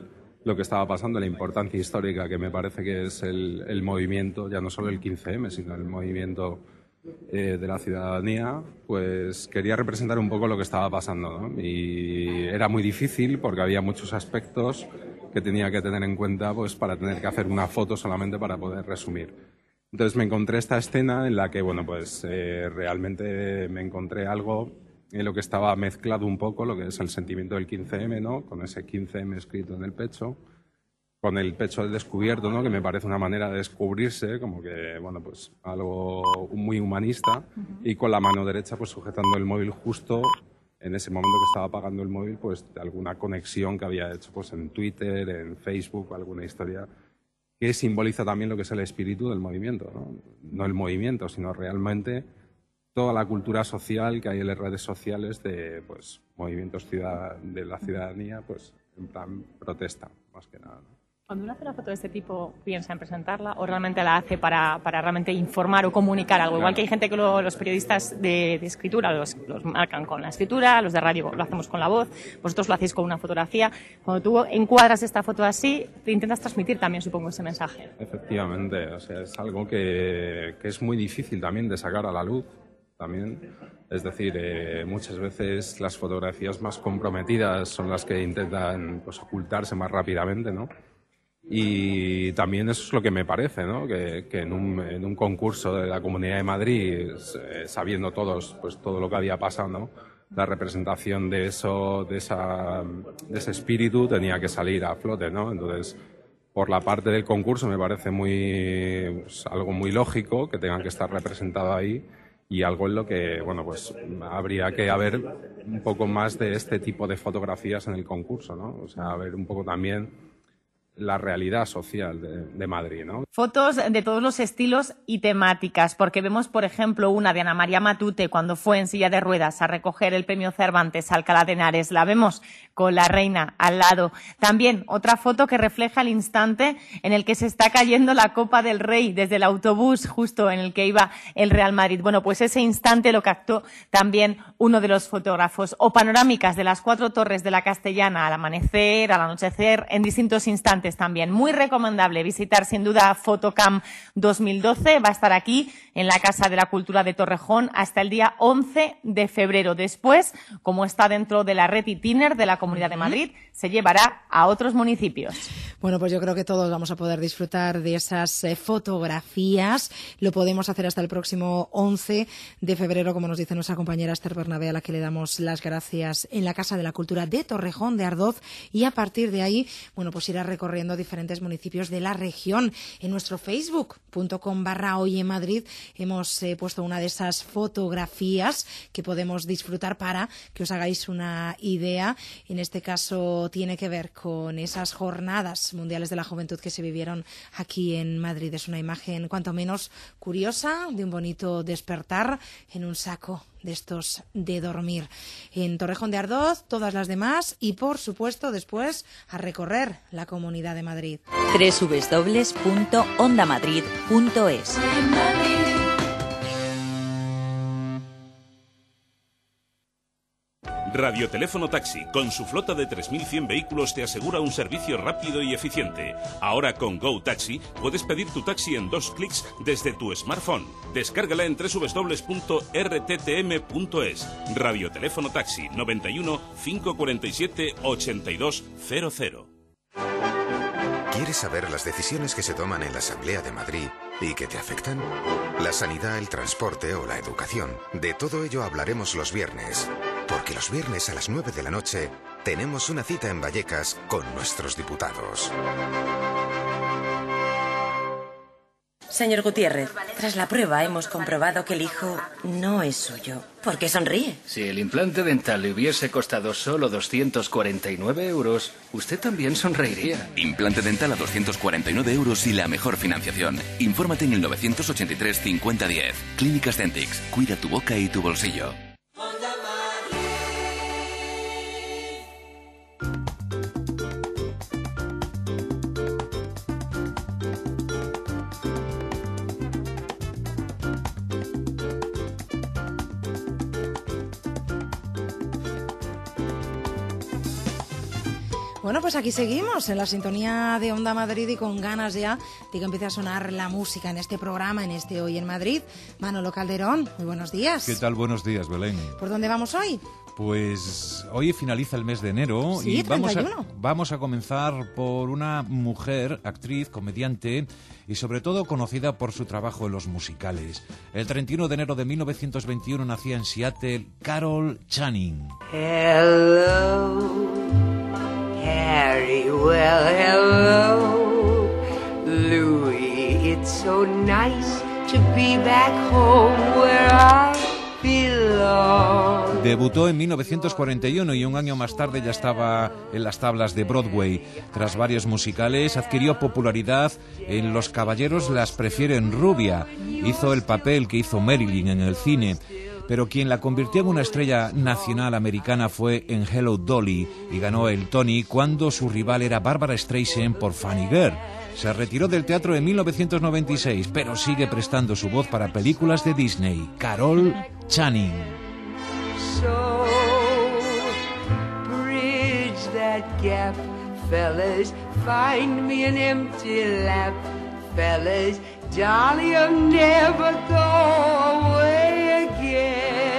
lo que estaba pasando, la importancia histórica que me parece que es el, el movimiento, ya no solo el quince eme, sino el movimiento eh, de la ciudadanía, pues quería representar un poco lo que estaba pasando, ¿no? Y era muy difícil porque había muchos aspectos que tenía que tener en cuenta pues para tener que hacer una foto solamente para poder resumir. Entonces me encontré esta escena en la que, bueno, pues eh, realmente me encontré algo en lo que estaba mezclado un poco, lo que es el sentimiento del quince eme, ¿no? Con ese quince eme escrito en el pecho, con el pecho descubierto, ¿no? Que me parece una manera de descubrirse, como que, bueno, pues algo muy humanista, uh-huh. Y con la mano derecha pues sujetando el móvil justo en ese momento que estaba apagando el móvil, pues de alguna conexión que había hecho pues en Twitter, en Facebook, alguna historia que simboliza también lo que es el espíritu del movimiento, ¿no? No el movimiento, sino realmente toda la cultura social que hay en las redes sociales de pues movimientos ciudad de la ciudadanía, pues en plan protesta, más que nada, ¿no? Cuando uno hace una foto de este tipo, ¿piensa en presentarla o realmente la hace para, para realmente informar o comunicar algo? Claro. Igual que hay gente que lo, los periodistas de, de escritura los, los marcan con la escritura, los de radio lo hacemos con la voz, vosotros lo hacéis con una fotografía. Cuando tú encuadras esta foto así, te intentas transmitir también, supongo, ese mensaje. Efectivamente, o sea, es algo que, que es muy difícil también de sacar a la luz. También. Es decir, eh, muchas veces las fotografías más comprometidas son las que intentan pues, ocultarse más rápidamente, ¿no? Y también eso es lo que me parece, ¿no? Que, que en, un, en un concurso de la Comunidad de Madrid, eh, sabiendo todos pues, todo lo que había pasado, ¿no? La representación de eso, de, esa, de ese espíritu tenía que salir a flote, ¿no? Entonces, por la parte del concurso me parece muy, pues, algo muy lógico que tengan que estar representado ahí. Y algo en lo que, bueno, pues habría que haber un poco más de este tipo de fotografías en el concurso, ¿no? O sea, ver un poco también la realidad social de, de Madrid, ¿no? Fotos de todos los estilos y temáticas, porque vemos, por ejemplo, una de Ana María Matute cuando fue en silla de ruedas a recoger el premio Cervantes a Alcalá de Henares. La vemos con la reina al lado. También otra foto que refleja el instante en el que se está cayendo la Copa del Rey desde el autobús justo en el que iba el Real Madrid. Bueno, pues ese instante lo captó también uno de los fotógrafos. O panorámicas de las cuatro torres de la Castellana al amanecer, al anochecer, en distintos instantes también. Muy recomendable visitar sin duda Fotocam dos mil doce. Va a estar aquí en la Casa de la Cultura de Torrejón hasta el día once de febrero. Después, como está dentro de la red Itiner de la Comunidad de Madrid, se llevará a otros municipios. Bueno, pues yo creo que todos vamos a poder disfrutar de esas eh, fotografías. Lo podemos hacer hasta el próximo once de febrero, como nos dice nuestra compañera Esther Bernabé, a la que le damos las gracias, en la Casa de la Cultura de Torrejón de Ardoz. Y a partir de ahí, bueno, pues irá recorriendo diferentes municipios de la región. En nuestro facebook punto com barra hoy en Madrid hemos eh, puesto una de esas fotografías que podemos disfrutar para que os hagáis una idea. En este caso tiene que ver con esas jornadas mundiales de la juventud que se vivieron aquí en Madrid. Es una imagen cuanto menos curiosa de un bonito despertar en un saco de estos de dormir. En Torrejón de Ardoz, todas las demás y, por supuesto, después a recorrer la Comunidad de Madrid. doble u doble u doble u punto onda madrid punto es. Radioteléfono Taxi, con su flota de tres mil cien vehículos, te asegura un servicio rápido y eficiente. Ahora con Go Taxi puedes pedir tu taxi en dos clics desde tu smartphone. Descárgala en doble u doble u doble u punto r t t m punto es. Radioteléfono Taxi noventa y uno, cinco cuarenta y siete, ochenta y dos cero cero. ¿Quieres saber las decisiones que se toman en la Asamblea de Madrid y que te afectan? La sanidad, el transporte o la educación. De todo ello hablaremos los viernes. Porque los viernes a las nueve de la noche tenemos una cita en Vallecas con nuestros diputados. Señor Gutiérrez, tras la prueba hemos comprobado que el hijo no es suyo. ¿Por qué sonríe? Si el implante dental le hubiese costado solo doscientos cuarenta y nueve euros, usted también sonreiría. Implante dental a doscientos cuarenta y nueve euros y la mejor financiación. Infórmate en el novecientos ochenta y tres cincuenta diez. Clínicas Dentix. Cuida tu boca y tu bolsillo. Bueno, pues aquí seguimos en la sintonía de Onda Madrid y con ganas ya de que empiece a sonar la música en este programa, en este Hoy en Madrid. Manolo Calderón, muy buenos días. ¿Qué tal? Buenos días, Belén. ¿Por dónde vamos hoy? Pues hoy finaliza el mes de enero sí, y vamos a, treinta y uno. vamos a comenzar por una mujer, actriz, comediante y sobre todo conocida por su trabajo en los musicales. El treinta y uno de enero de mil novecientos veintiuno nacía en Seattle Carol Channing. Hello, Harry, well, hello, Louis, it's so nice to be back home where I belong. Debutó en mil novecientos cuarenta y uno y un año más tarde ya estaba en las tablas de Broadway. Tras varios musicales adquirió popularidad en Los caballeros las prefieren rubia. Hizo el papel que hizo Marilyn en el cine. Pero quien la convirtió en una estrella nacional americana fue en Hello Dolly y ganó el Tony cuando su rival era Barbara Streisand por Funny Girl. Se retiró del teatro en mil novecientos noventa y seis, pero sigue prestando su voz para películas de Disney. Carol Channing. So, bridge that gap, fellas, find me an empty lap, fellas, jolly, I'll never go away again.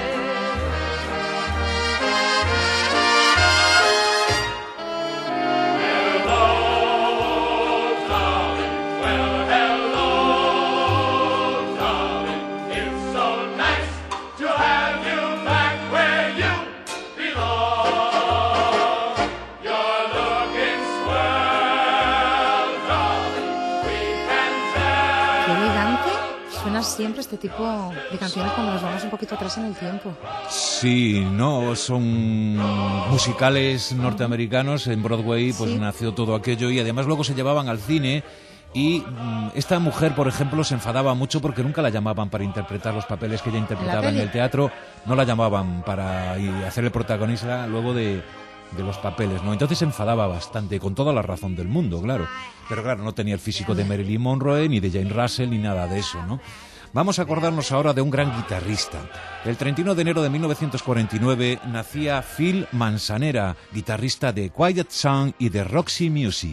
Siempre este tipo de canciones cuando nos vamos un poquito atrás en el tiempo. Sí, no, son musicales norteamericanos. En Broadway pues sí. Nació todo aquello y además luego se llevaban al cine. Y mmm, esta mujer, por ejemplo, se enfadaba mucho porque nunca la llamaban para interpretar los papeles que ella interpretaba en, en el teatro. No la llamaban para hacer el protagonista luego de, de los papeles, ¿no? Entonces se enfadaba bastante, con toda la razón del mundo, claro. Pero claro, no tenía el físico de Marilyn Monroe, ni de Jane Russell, ni nada de eso, ¿no? Vamos a acordarnos ahora de un gran guitarrista. El treinta y uno de enero de mil novecientos cuarenta y nueve nacía Phil Manzanera, guitarrista de Quiet Sun y de Roxy Music.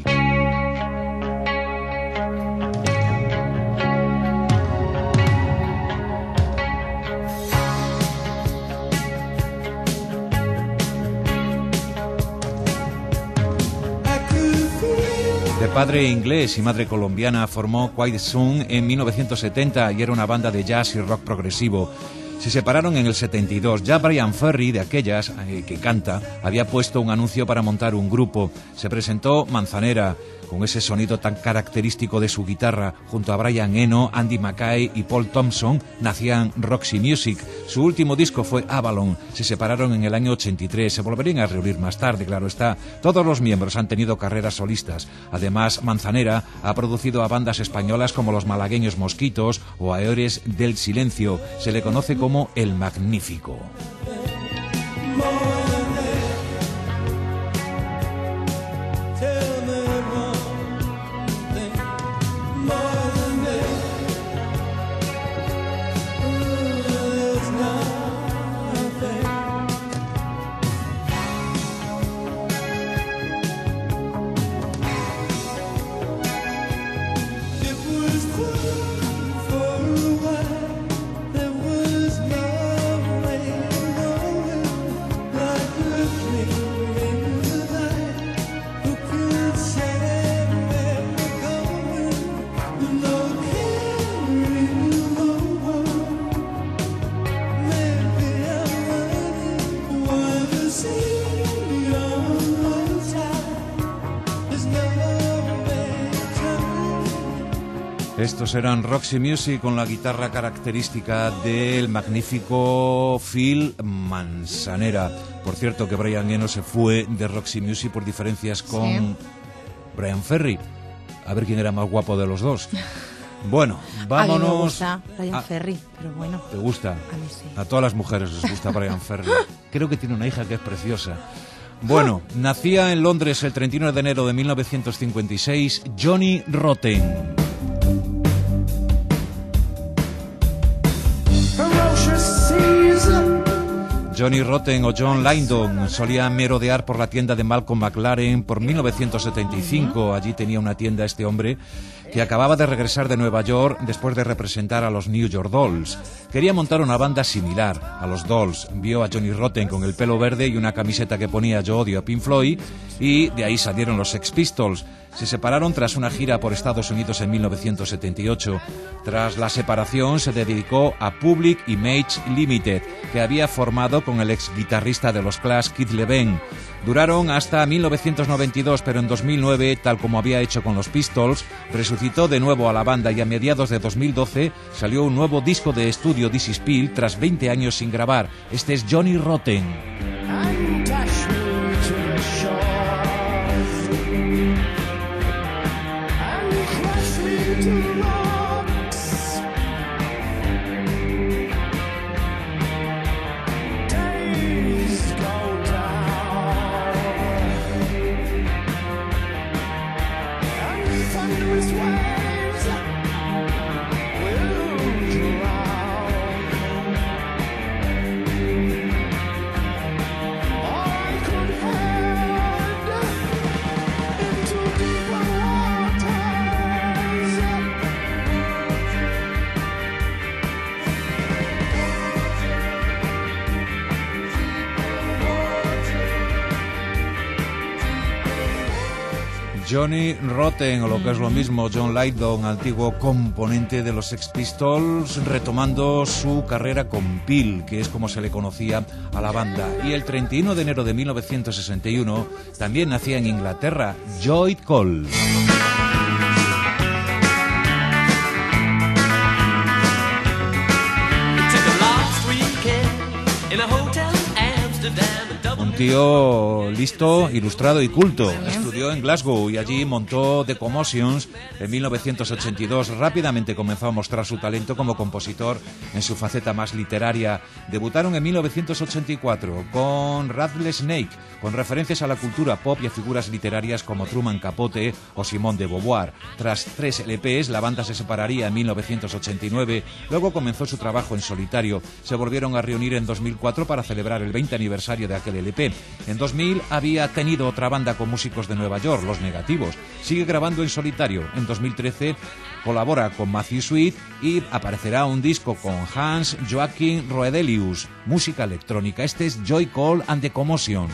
De padre inglés y madre colombiana, formó Quiet Sun en mil novecientos setenta y era una banda de jazz y rock progresivo. Se separaron en el setenta y dos. Ya Brian Ferry, de aquellas, eh, que canta, había puesto un anuncio para montar un grupo. Se presentó Manzanera, con ese sonido tan característico de su guitarra, junto a Brian Eno, Andy Mackay y Paul Thompson, nacían Roxy Music. Su último disco fue Avalon. Se separaron en el año ochenta y tres. Se volverían a reunir más tarde, claro está. Todos los miembros han tenido carreras solistas. Además, Manzanera ha producido a bandas españolas como los malagueños Mosquitos o a Héroes del Silencio. Se le conoce como El Magnífico. Estos eran Roxy Music con la guitarra característica del magnífico Phil Manzanera. Por cierto que Brian Eno se fue de Roxy Music por diferencias con sí. Brian Ferry. A ver quién era más guapo de los dos. Bueno, vámonos. A mí me gusta Brian a... Ferry, pero bueno. ¿Te gusta? A mí sí. A todas las mujeres les gusta Brian Ferry. Creo que tiene una hija que es preciosa. Bueno, nacía en Londres el treinta y uno de enero de mil novecientos cincuenta y seis Johnny Rotten. Johnny Rotten o John Lydon solía merodear por la tienda de Malcolm McLaren por mil novecientos setenta y cinco. Allí tenía una tienda este hombre que acababa de regresar de Nueva York después de representar a los New York Dolls. Quería montar una banda similar a los Dolls. Vio a Johnny Rotten con el pelo verde y una camiseta que ponía "Yo odio a Pink Floyd", y de ahí salieron los Sex Pistols. Se separaron tras una gira por Estados Unidos en mil novecientos setenta y ocho. Tras la separación se dedicó a Public Image Limited, que había formado con el ex guitarrista de los Clash, Keith Levene. Duraron hasta mil novecientos noventa y dos, pero en dos mil nueve, tal como había hecho con los Pistols, resucitó de nuevo a la banda y a mediados de dos mil doce salió un nuevo disco de estudio, This Is Peel, tras veinte años sin grabar. Este es Johnny Rotten. Johnny Rotten, o lo que es lo mismo, John Lydon, antiguo componente de los Sex Pistols, retomando su carrera con Peel, que es como se le conocía a la banda. Y el treinta y uno de enero de mil novecientos sesenta y uno también nacía en Inglaterra Lloyd Cole. Un tío listo, ilustrado y culto. Estudió en Glasgow y allí montó The Commotions en mil novecientos ochenta y dos. Rápidamente comenzó a mostrar su talento como compositor en su faceta más literaria. Debutaron en mil novecientos ochenta y cuatro con Rattlesnake, con referencias a la cultura pop y a figuras literarias como Truman Capote o Simone de Beauvoir. Tras tres L Pes, la banda se separaría en mil novecientos ochenta y nueve. Luego comenzó su trabajo en solitario. Se volvieron a reunir en dos mil cuatro para celebrar el veinte aniversario de aquel L P. En dos mil había tenido otra banda con músicos de Nueva York, Los Negativos. Sigue grabando en solitario. En dos mil trece colabora con Matthew Sweet y aparecerá un disco con Hans Joachim Roedelius, música electrónica. Este es Joy Cole and the Commotions.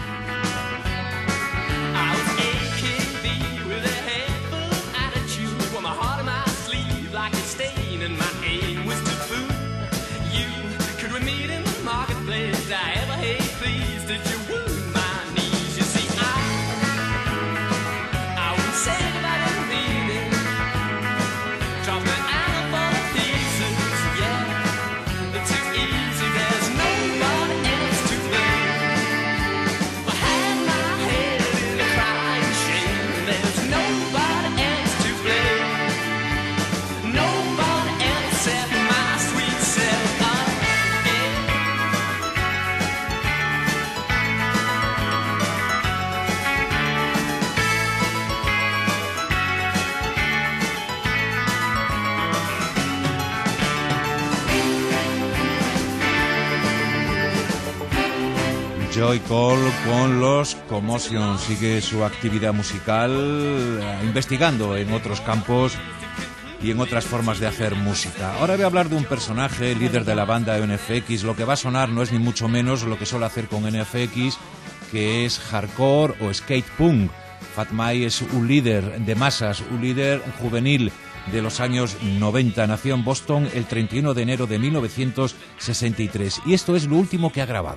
Joy Cole con los Commotions. Sigue su actividad musical eh, investigando en otros campos y en otras formas de hacer música. Ahora voy a hablar de un personaje, líder de la banda N F X. Lo que va a sonar no es ni mucho menos lo que suele hacer con N F X, que es hardcore o skate punk. Fat Mike es un líder de masas, un líder juvenil de los años noventa. Nació en Boston el treinta y uno de enero de mil novecientos sesenta y tres. Y esto es lo último que ha grabado.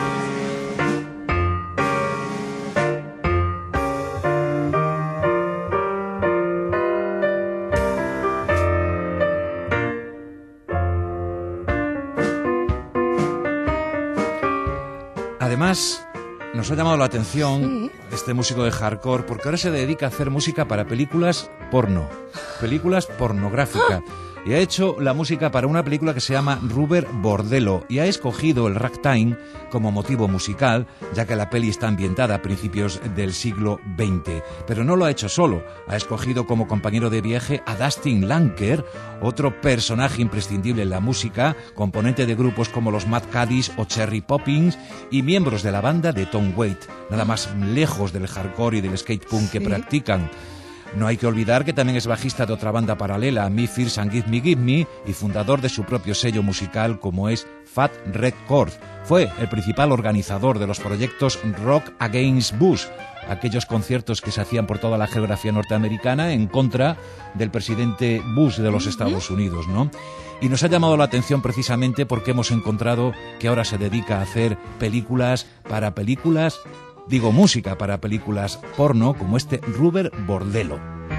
Además, nos ha llamado la atención este músico de hardcore porque ahora se dedica a hacer música para películas porno, películas pornográficas. y ha hecho la música para una película que se llama Rubber Bordello y ha escogido el ragtime como motivo musical, ya que la peli está ambientada a principios del siglo veinte. Pero no lo ha hecho solo, ha escogido como compañero de viaje a Dustin Lanker, otro personaje imprescindible en la música, componente de grupos como los Mad Caddies o Cherry Poppins y miembros de la banda de Tom Waits, nada más lejos del hardcore y del skate punk que Sí. practican. No hay que olvidar que también es bajista de otra banda paralela, Me First and Give Me Give Me, y fundador de su propio sello musical como es Fat Red Chord. Fue el principal organizador de los proyectos Rock Against Bush, aquellos conciertos que se hacían por toda la geografía norteamericana en contra del presidente Bush de los Estados Unidos, ¿no? Y nos ha llamado la atención precisamente porque hemos encontrado que ahora se dedica a hacer películas para películas, digo música para películas porno, como este Rubber Bordello.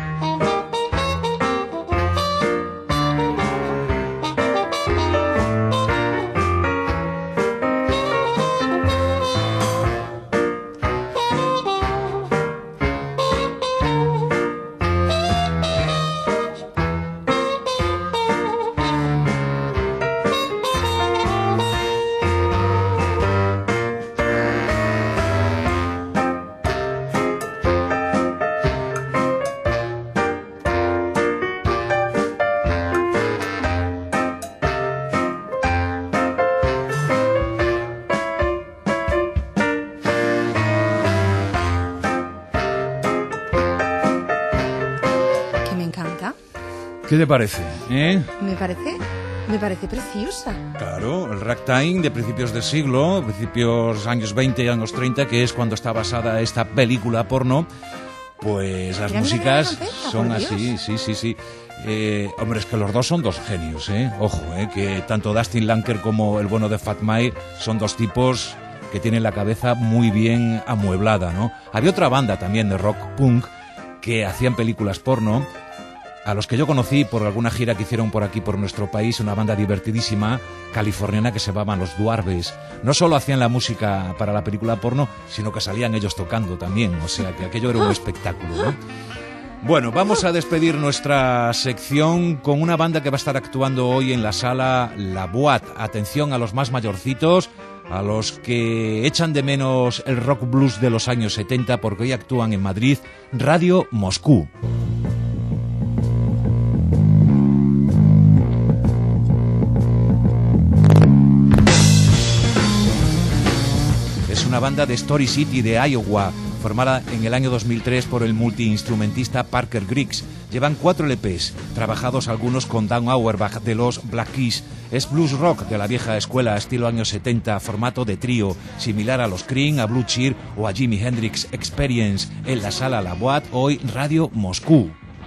¿Qué te parece? ¿Eh? Me parece, me parece preciosa. Claro, el ragtime de principios del siglo, principios años veinte y años treinta, que es cuando está basada esta película porno, pues las Mira, músicas mira, mira, son por así, Dios. sí, sí, sí. Eh, hombre, es que los dos son dos genios, ¿eh? Ojo, ¿eh? Que tanto Dustin Lanker como el bueno de Fat Mike son dos tipos que tienen la cabeza muy bien amueblada, ¿no? Había otra banda también de rock punk que hacían películas porno, a los que yo conocí por alguna gira que hicieron por aquí, por nuestro país, una banda divertidísima californiana que se llamaban Los Dwarves. No solo hacían la música para la película porno, sino que salían ellos tocando también, o sea que aquello era un espectáculo, ¿no? Bueno, vamos a despedir nuestra sección con una banda que va a estar actuando hoy en la sala La Boîte. Atención a los más mayorcitos, a los que echan de menos el rock blues de los años setenta, porque hoy actúan en Madrid Radio Moscú. Es una banda de Story City de Iowa, formada en el año dos mil tres por el multiinstrumentista Parker Griggs. Llevan cuatro L Pes, trabajados algunos con Dan Auerbach de los Black Keys. Es blues rock de la vieja escuela, estilo años setenta, formato de trío, similar a los Cream, a Blue Cheer o a Jimi Hendrix Experience. En la sala La Boîte, hoy Radio Moscú.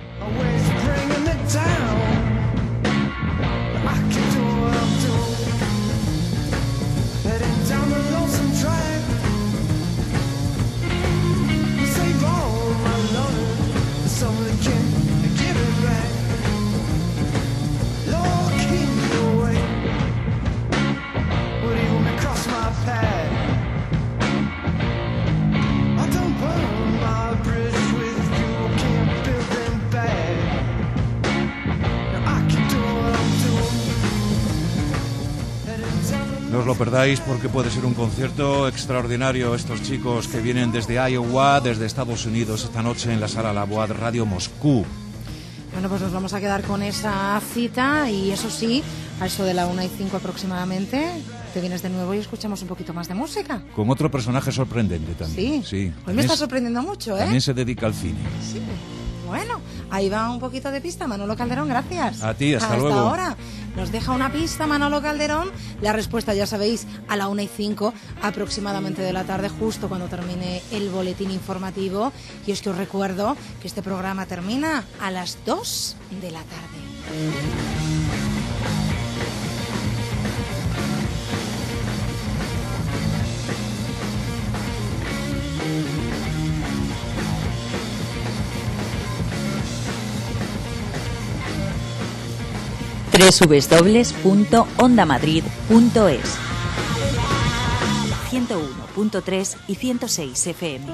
No os lo perdáis porque puede ser un concierto extraordinario. Estos chicos que vienen desde Iowa, desde Estados Unidos, esta noche en la sala La Boîte Radio Moscú. Bueno, pues nos vamos a quedar con esa cita y eso sí, a eso de la una y cinco aproximadamente, te vienes de nuevo y escuchamos un poquito más de música. Con otro personaje sorprendente también. Sí, sí. Hoy me También está es- sorprendiendo mucho, ¿eh? También se dedica al cine. Sí. Bueno, ahí va un poquito de pista, Manolo Calderón, gracias. A ti, hasta luego. ahora. Nos deja una pista, Manolo Calderón. La respuesta, ya sabéis, a la una y cinco aproximadamente de la tarde, justo cuando termine el boletín informativo. Y es que os recuerdo que este programa termina a las dos de la tarde. doble u doble u doble u punto onda madrid punto es ciento uno punto tres y ciento seis F M.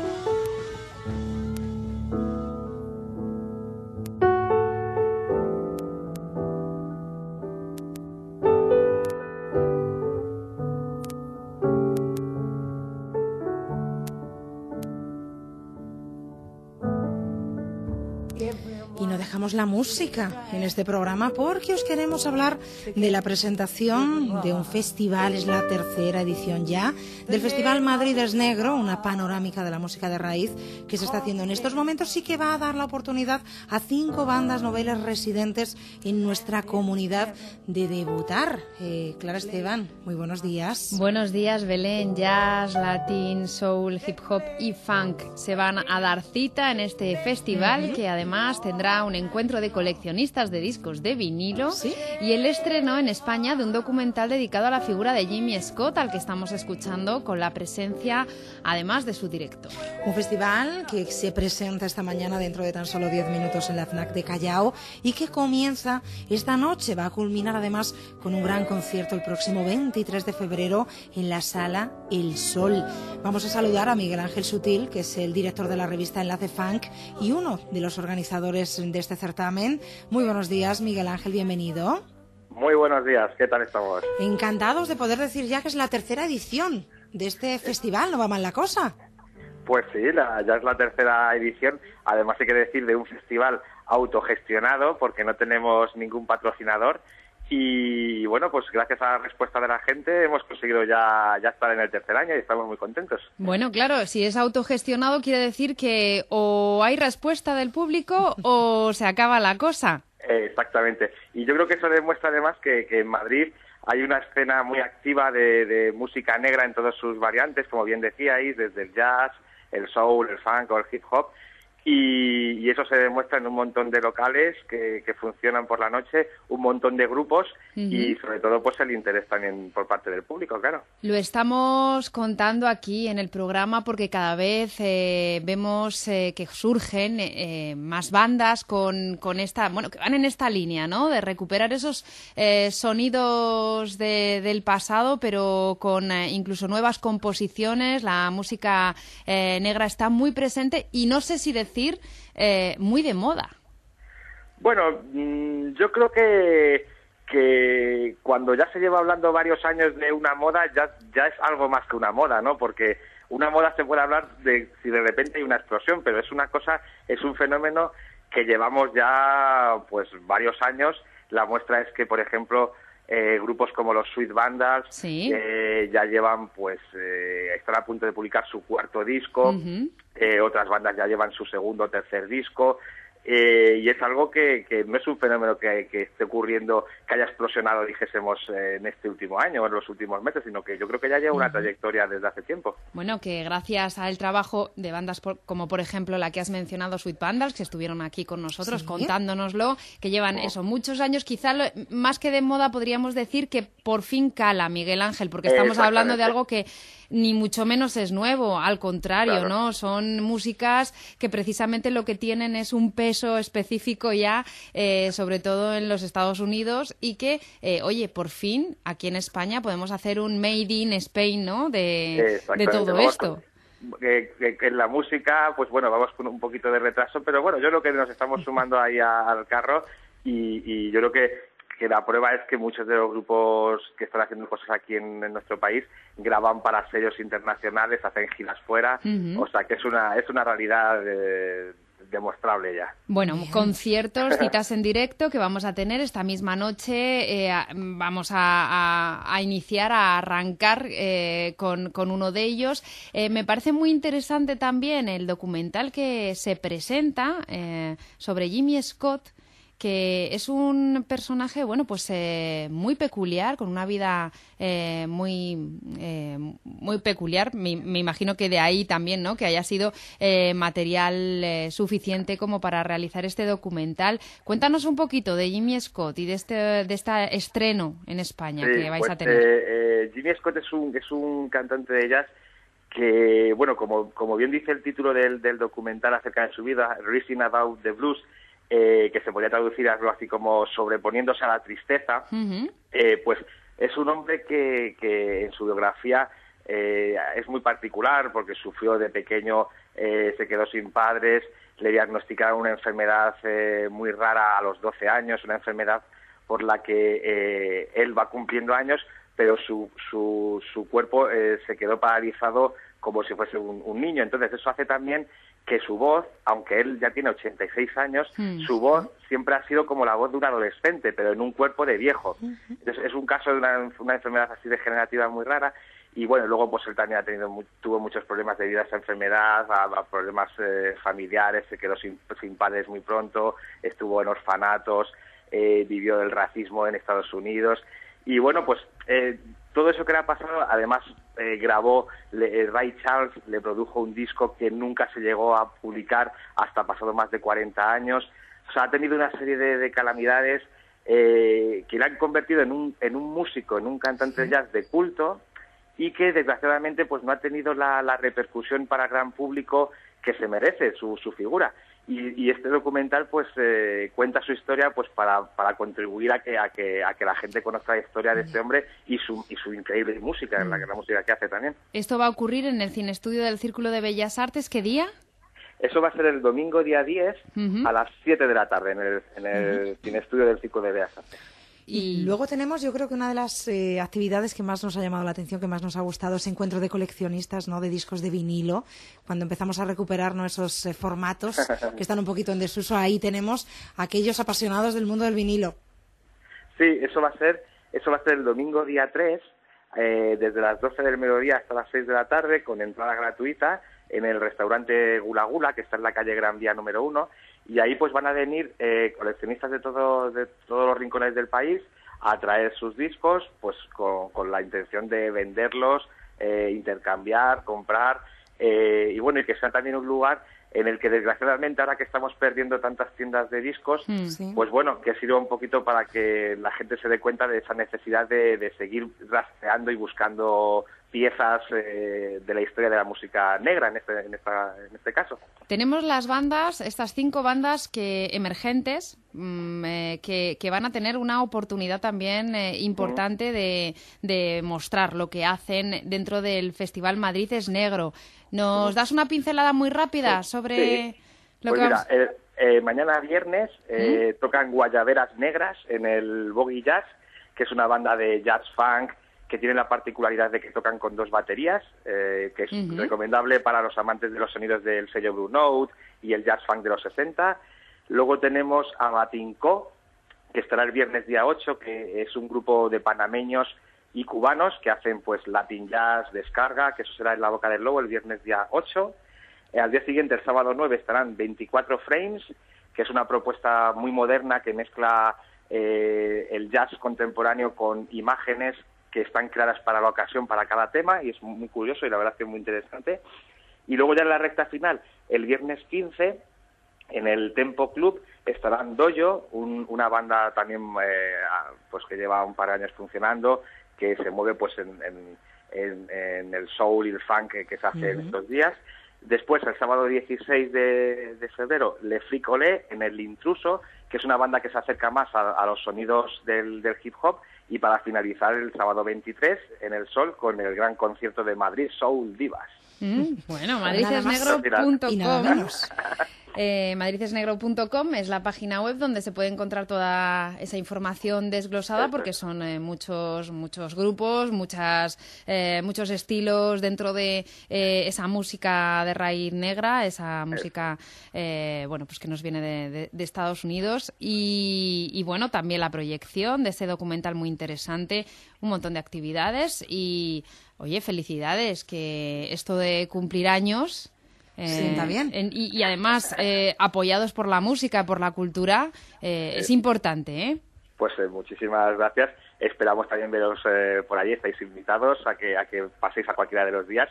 dejamos la música en este programa porque os queremos hablar de la presentación de un festival, es la tercera edición ya, del Festival Madrid es Negro, una panorámica de la música de raíz que se está haciendo en estos momentos y que va a dar la oportunidad a cinco bandas noveles residentes en nuestra comunidad de debutar. Eh, Clara Esteban, muy buenos días. Buenos días, Belén. Jazz, latín, soul, hip hop y funk se van a dar cita en este festival, uh-huh. que además tendrá un encuentro de coleccionistas de discos de vinilo, ¿sí? Y el estreno en España de un documental dedicado a la figura de Jimmy Scott, al que estamos escuchando, con la presencia además de su director. Un festival que se presenta esta mañana dentro de tan solo diez minutos en la FNAC de Callao y que comienza esta noche. Va a culminar además con un gran concierto el próximo veintitrés de febrero en la Sala El Sol. Vamos a saludar a Miguel Ángel Sutil, que es el director de la revista Enlace Funk y uno de los organizadores de este certamen. Muy buenos días, Miguel Ángel, bienvenido. Muy buenos días, ¿qué tal estamos? Encantados de poder decir ya que es la tercera edición de este festival, no va mal la cosa. Pues sí, la, ya es la tercera edición, además hay que decir de un festival autogestionado porque no tenemos ningún patrocinador. Y bueno, pues gracias a la respuesta de la gente hemos conseguido ya, ya estar en el tercer año y estamos muy contentos. Bueno, claro, si es autogestionado quiere decir que o hay respuesta del público o se acaba la cosa. Eh, exactamente. Y yo creo que eso demuestra además que, que en Madrid hay una escena muy activa de, de música negra en todas sus variantes, como bien decíais, desde el jazz, el soul, el funk o el hip hop. Y, y eso se demuestra en un montón de locales que, que funcionan por la noche, un montón de grupos, uh-huh. y sobre todo pues el interés también por parte del público, claro. Lo estamos contando aquí en el programa porque cada vez eh, vemos eh, que surgen eh, más bandas con, con esta, bueno, que van en esta línea, ¿no? De recuperar esos eh, sonidos de, del pasado, pero con eh, incluso nuevas composiciones. La música eh, negra está muy presente y no sé si decir decir eh, muy de moda. Bueno, mmm, yo creo que que cuando ya se lleva hablando varios años de una moda ya ya es algo más que una moda, ¿no? Porque una moda se puede hablar de si de repente hay una explosión, pero es una cosa, es un fenómeno que llevamos ya pues varios años. La muestra es que, por ejemplo, Eh, grupos como los Sweet Vandals, ¿sí? eh, ya llevan, pues, eh, están a punto de publicar su cuarto disco, uh-huh. eh, otras bandas ya llevan su segundo o tercer disco, eh, y es algo que, que no es un fenómeno que, que esté ocurriendo, que haya explosionado, dijésemos, eh, en este último año o en los últimos meses, sino que yo creo que ya lleva una uh-huh. trayectoria desde hace tiempo. Bueno, que gracias al trabajo de bandas por, como, por ejemplo, la que has mencionado, Sweet Vandals, que estuvieron aquí con nosotros ¿sí? contándonoslo, que llevan oh. eso, muchos años, quizá lo, más que de moda podríamos decir que por fin cala, Miguel Ángel, porque estamos hablando de algo que ni mucho menos es nuevo, al contrario, claro. ¿no? Son músicas que precisamente lo que tienen es un peso específico ya, eh, sobre todo en los Estados Unidos, y que, eh, oye, por fin, aquí en España podemos hacer un Made in Spain, ¿no? De, de todo esto. Que, que, que en la música, pues bueno, vamos con un poquito de retraso, pero bueno, yo creo que nos estamos sumando ahí a, al carro y, y yo creo que que la prueba es que muchos de los grupos que están haciendo cosas aquí en, en nuestro país graban para sellos internacionales, hacen giras fuera, uh-huh. o sea que es una es una realidad eh, demostrable ya. Bueno, bien. Conciertos, citas en directo que vamos a tener esta misma noche, eh, vamos a, a, a iniciar, a arrancar eh, con, con uno de ellos. Eh, me parece muy interesante también el documental que se presenta eh, sobre Jimmy Scott, que es un personaje, bueno, pues eh, muy peculiar, con una vida eh, muy eh, muy peculiar. Me, me imagino que de ahí también, ¿no?, que haya sido eh, material eh, suficiente como para realizar este documental. Cuéntanos un poquito de Jimmy Scott y de este de este estreno en España sí, que vais pues, a tener. Eh, eh, Jimmy Scott es un es un cantante de jazz que, bueno, como como bien dice el título del, del documental acerca de su vida, Rising Above the Blues, Eh, que se podría traducir algo así como sobreponiéndose a la tristeza, uh-huh. eh, pues es un hombre que, que en su biografía eh, es muy particular porque sufrió de pequeño, eh, se quedó sin padres, le diagnosticaron una enfermedad eh, muy rara a los doce años, una enfermedad por la que eh, él va cumpliendo años, pero su, su, su cuerpo eh, se quedó paralizado como si fuese un, un niño. Entonces eso hace también que su voz, aunque él ya tiene ochenta y seis años, Mm. su voz siempre ha sido como la voz de un adolescente, pero en un cuerpo de viejo. Entonces, es un caso de una, una enfermedad así degenerativa muy rara. Y bueno, luego pues él también ha tenido mu- tuvo muchos problemas debido a esa enfermedad, a, a problemas eh, familiares, se quedó sin, sin padres muy pronto, estuvo en orfanatos, eh, vivió el racismo en Estados Unidos. Y bueno, pues eh, todo eso que le ha pasado, además eh, grabó, le, eh, Ray Charles le produjo un disco que nunca se llegó a publicar hasta pasado más de cuarenta años. O sea, ha tenido una serie de, de calamidades eh, que le han convertido en un, en un músico, en un cantante de jazz de culto, y que desgraciadamente pues no ha tenido la, la repercusión para el gran público que se merece su, su figura. Y, y este documental pues eh, cuenta su historia pues para, para contribuir a que, a que a que la gente conozca la historia de este hombre y su, y su increíble música, la, la música que hace también. Esto va a ocurrir en el Cineestudio del Círculo de Bellas Artes. ¿Qué día? Eso va a ser el domingo día diez Ujú. a las siete de la tarde en el, en el Cineestudio del Círculo de Bellas Artes. Y luego tenemos, yo creo que una de las eh, actividades que más nos ha llamado la atención, que más nos ha gustado, ese encuentro de coleccionistas, ¿no?, de discos de vinilo, cuando empezamos a recuperar ¿no?, esos eh, formatos que están un poquito en desuso. Ahí tenemos a aquellos apasionados del mundo del vinilo. Sí, eso va a ser, eso va a ser el domingo día tres, eh, desde las doce del mediodía hasta las seis de la tarde, con entrada gratuita, en el restaurante Gula Gula, que está en la calle Gran Vía número uno, y ahí pues van a venir eh, coleccionistas de, todo, de todos los rincones del país a traer sus discos, pues con, con la intención de venderlos, eh, intercambiar, comprar, eh, y bueno, y que sea también un lugar en el que desgraciadamente ahora que estamos perdiendo tantas tiendas de discos, Mm. Sí. pues bueno, que sirva un poquito para que la gente se dé cuenta de esa necesidad de, de seguir rastreando y buscando piezas eh, de la historia de la música negra en este, en esta, en este caso. Tenemos las bandas, estas cinco bandas que emergentes, mm, eh, que, que van a tener una oportunidad también eh, importante de, de mostrar lo que hacen dentro del Festival Madrid es Negro. ¿Nos das una pincelada muy rápida sobre Sí. lo Pues que mira, vamos... eh, eh, mañana viernes eh, tocan Guayaberas Negras en el Boggy Jazz, que es una banda de jazz funk que tiene la particularidad de que tocan con dos baterías, eh, que es Ujú. recomendable para los amantes de los sonidos del sello Blue Note y el jazz funk de los sesenta. Luego tenemos a Matinco, que estará el viernes día ocho, que es un grupo de panameños y cubanos que hacen pues Latin Jazz, descarga, que eso será en la Boca del Lobo el viernes día ocho. Eh, al día siguiente, el sábado nueve, estarán veinticuatro Frames, que es una propuesta muy moderna que mezcla eh, el jazz contemporáneo con imágenes que están creadas para la ocasión, para cada tema, y es muy curioso y la verdad que es muy interesante. Y luego ya en la recta final, el viernes quince, en el Tempo Club, estarán Doyo, un, una banda también eh, pues que lleva un par de años funcionando, que se mueve pues en, en, en, en el soul y el funk que, que se hace en Ujú. estos días. Después, el sábado dieciséis de, de febrero, Le Fricolé, en el Intruso, que es una banda que se acerca más a, a los sonidos del, del hip hop. Y para finalizar, el sábado veintitrés, en el Sol, con el gran concierto de Madrid Soul Divas. Mm, bueno, Nada más. madridesnegro punto Y nada com. menos. Eh, madridesnegro punto com es la página web donde se puede encontrar toda esa información desglosada, porque son eh, muchos muchos grupos, muchas eh, muchos estilos dentro de eh, esa música de raíz negra, esa música eh, bueno pues que nos viene de, de- de Estados Unidos y, y bueno, también la proyección de ese documental muy interesante, un montón de actividades y oye, felicidades, que esto de cumplir años Sí, está bien. en- y, y además, eh, apoyados por la música, por la cultura, eh, es importante, ¿eh? Pues eh, muchísimas gracias. Esperamos también veros eh, por allí. Estáis invitados a que, a que paséis a cualquiera de los días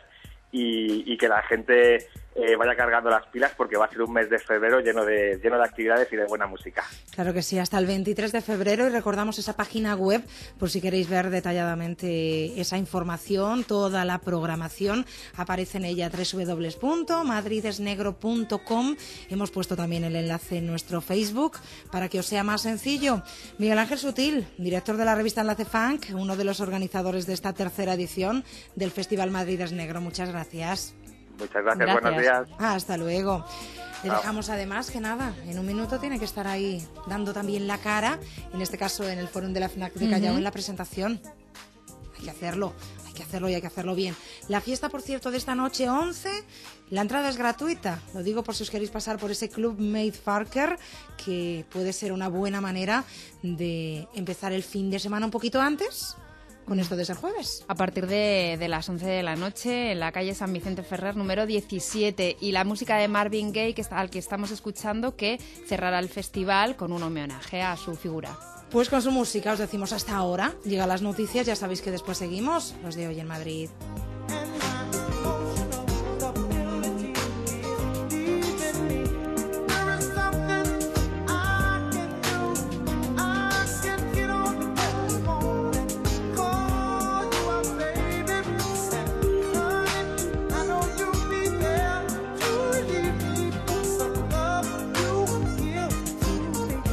y, y que la gente eh, vaya cargando las pilas, porque va a ser un mes de febrero lleno de, lleno de actividades y de buena música. Claro que sí, hasta el veintitrés de febrero, y recordamos esa página web por si queréis ver detalladamente esa información, toda la programación aparece en ella, doble u doble u doble u punto madridesnegro punto com. Hemos puesto también el enlace en nuestro Facebook para que os sea más sencillo. Miguel Ángel Sutil, director de la revista Enlace Funk, uno de los organizadores de esta tercera edición del Festival Madrid es Negro. Muchas gracias. Muchas gracias, Gracias. buenos días. Hasta luego. Le Chao. dejamos además que nada, en un minuto tiene que estar ahí dando también la cara, en este caso en el Fórum de la FNAC de Callao, Ujú. en la presentación. Hay que hacerlo, hay hay que hacerlo y hay que hacerlo bien. La fiesta, por cierto, de esta noche once, la entrada es gratuita. Lo digo por si os queréis pasar por ese Club Made Farker, que puede ser una buena manera de empezar el fin de semana un poquito antes, con esto de ser jueves. A partir de, de las once de la noche, en la calle San Vicente Ferrer, número diecisiete. Y la música de Marvin Gaye, que está, al que estamos escuchando, que cerrará el festival con un homenaje a su figura. Pues con su música os decimos hasta ahora. Llegan las noticias, ya sabéis que después seguimos los de Hoy en Madrid.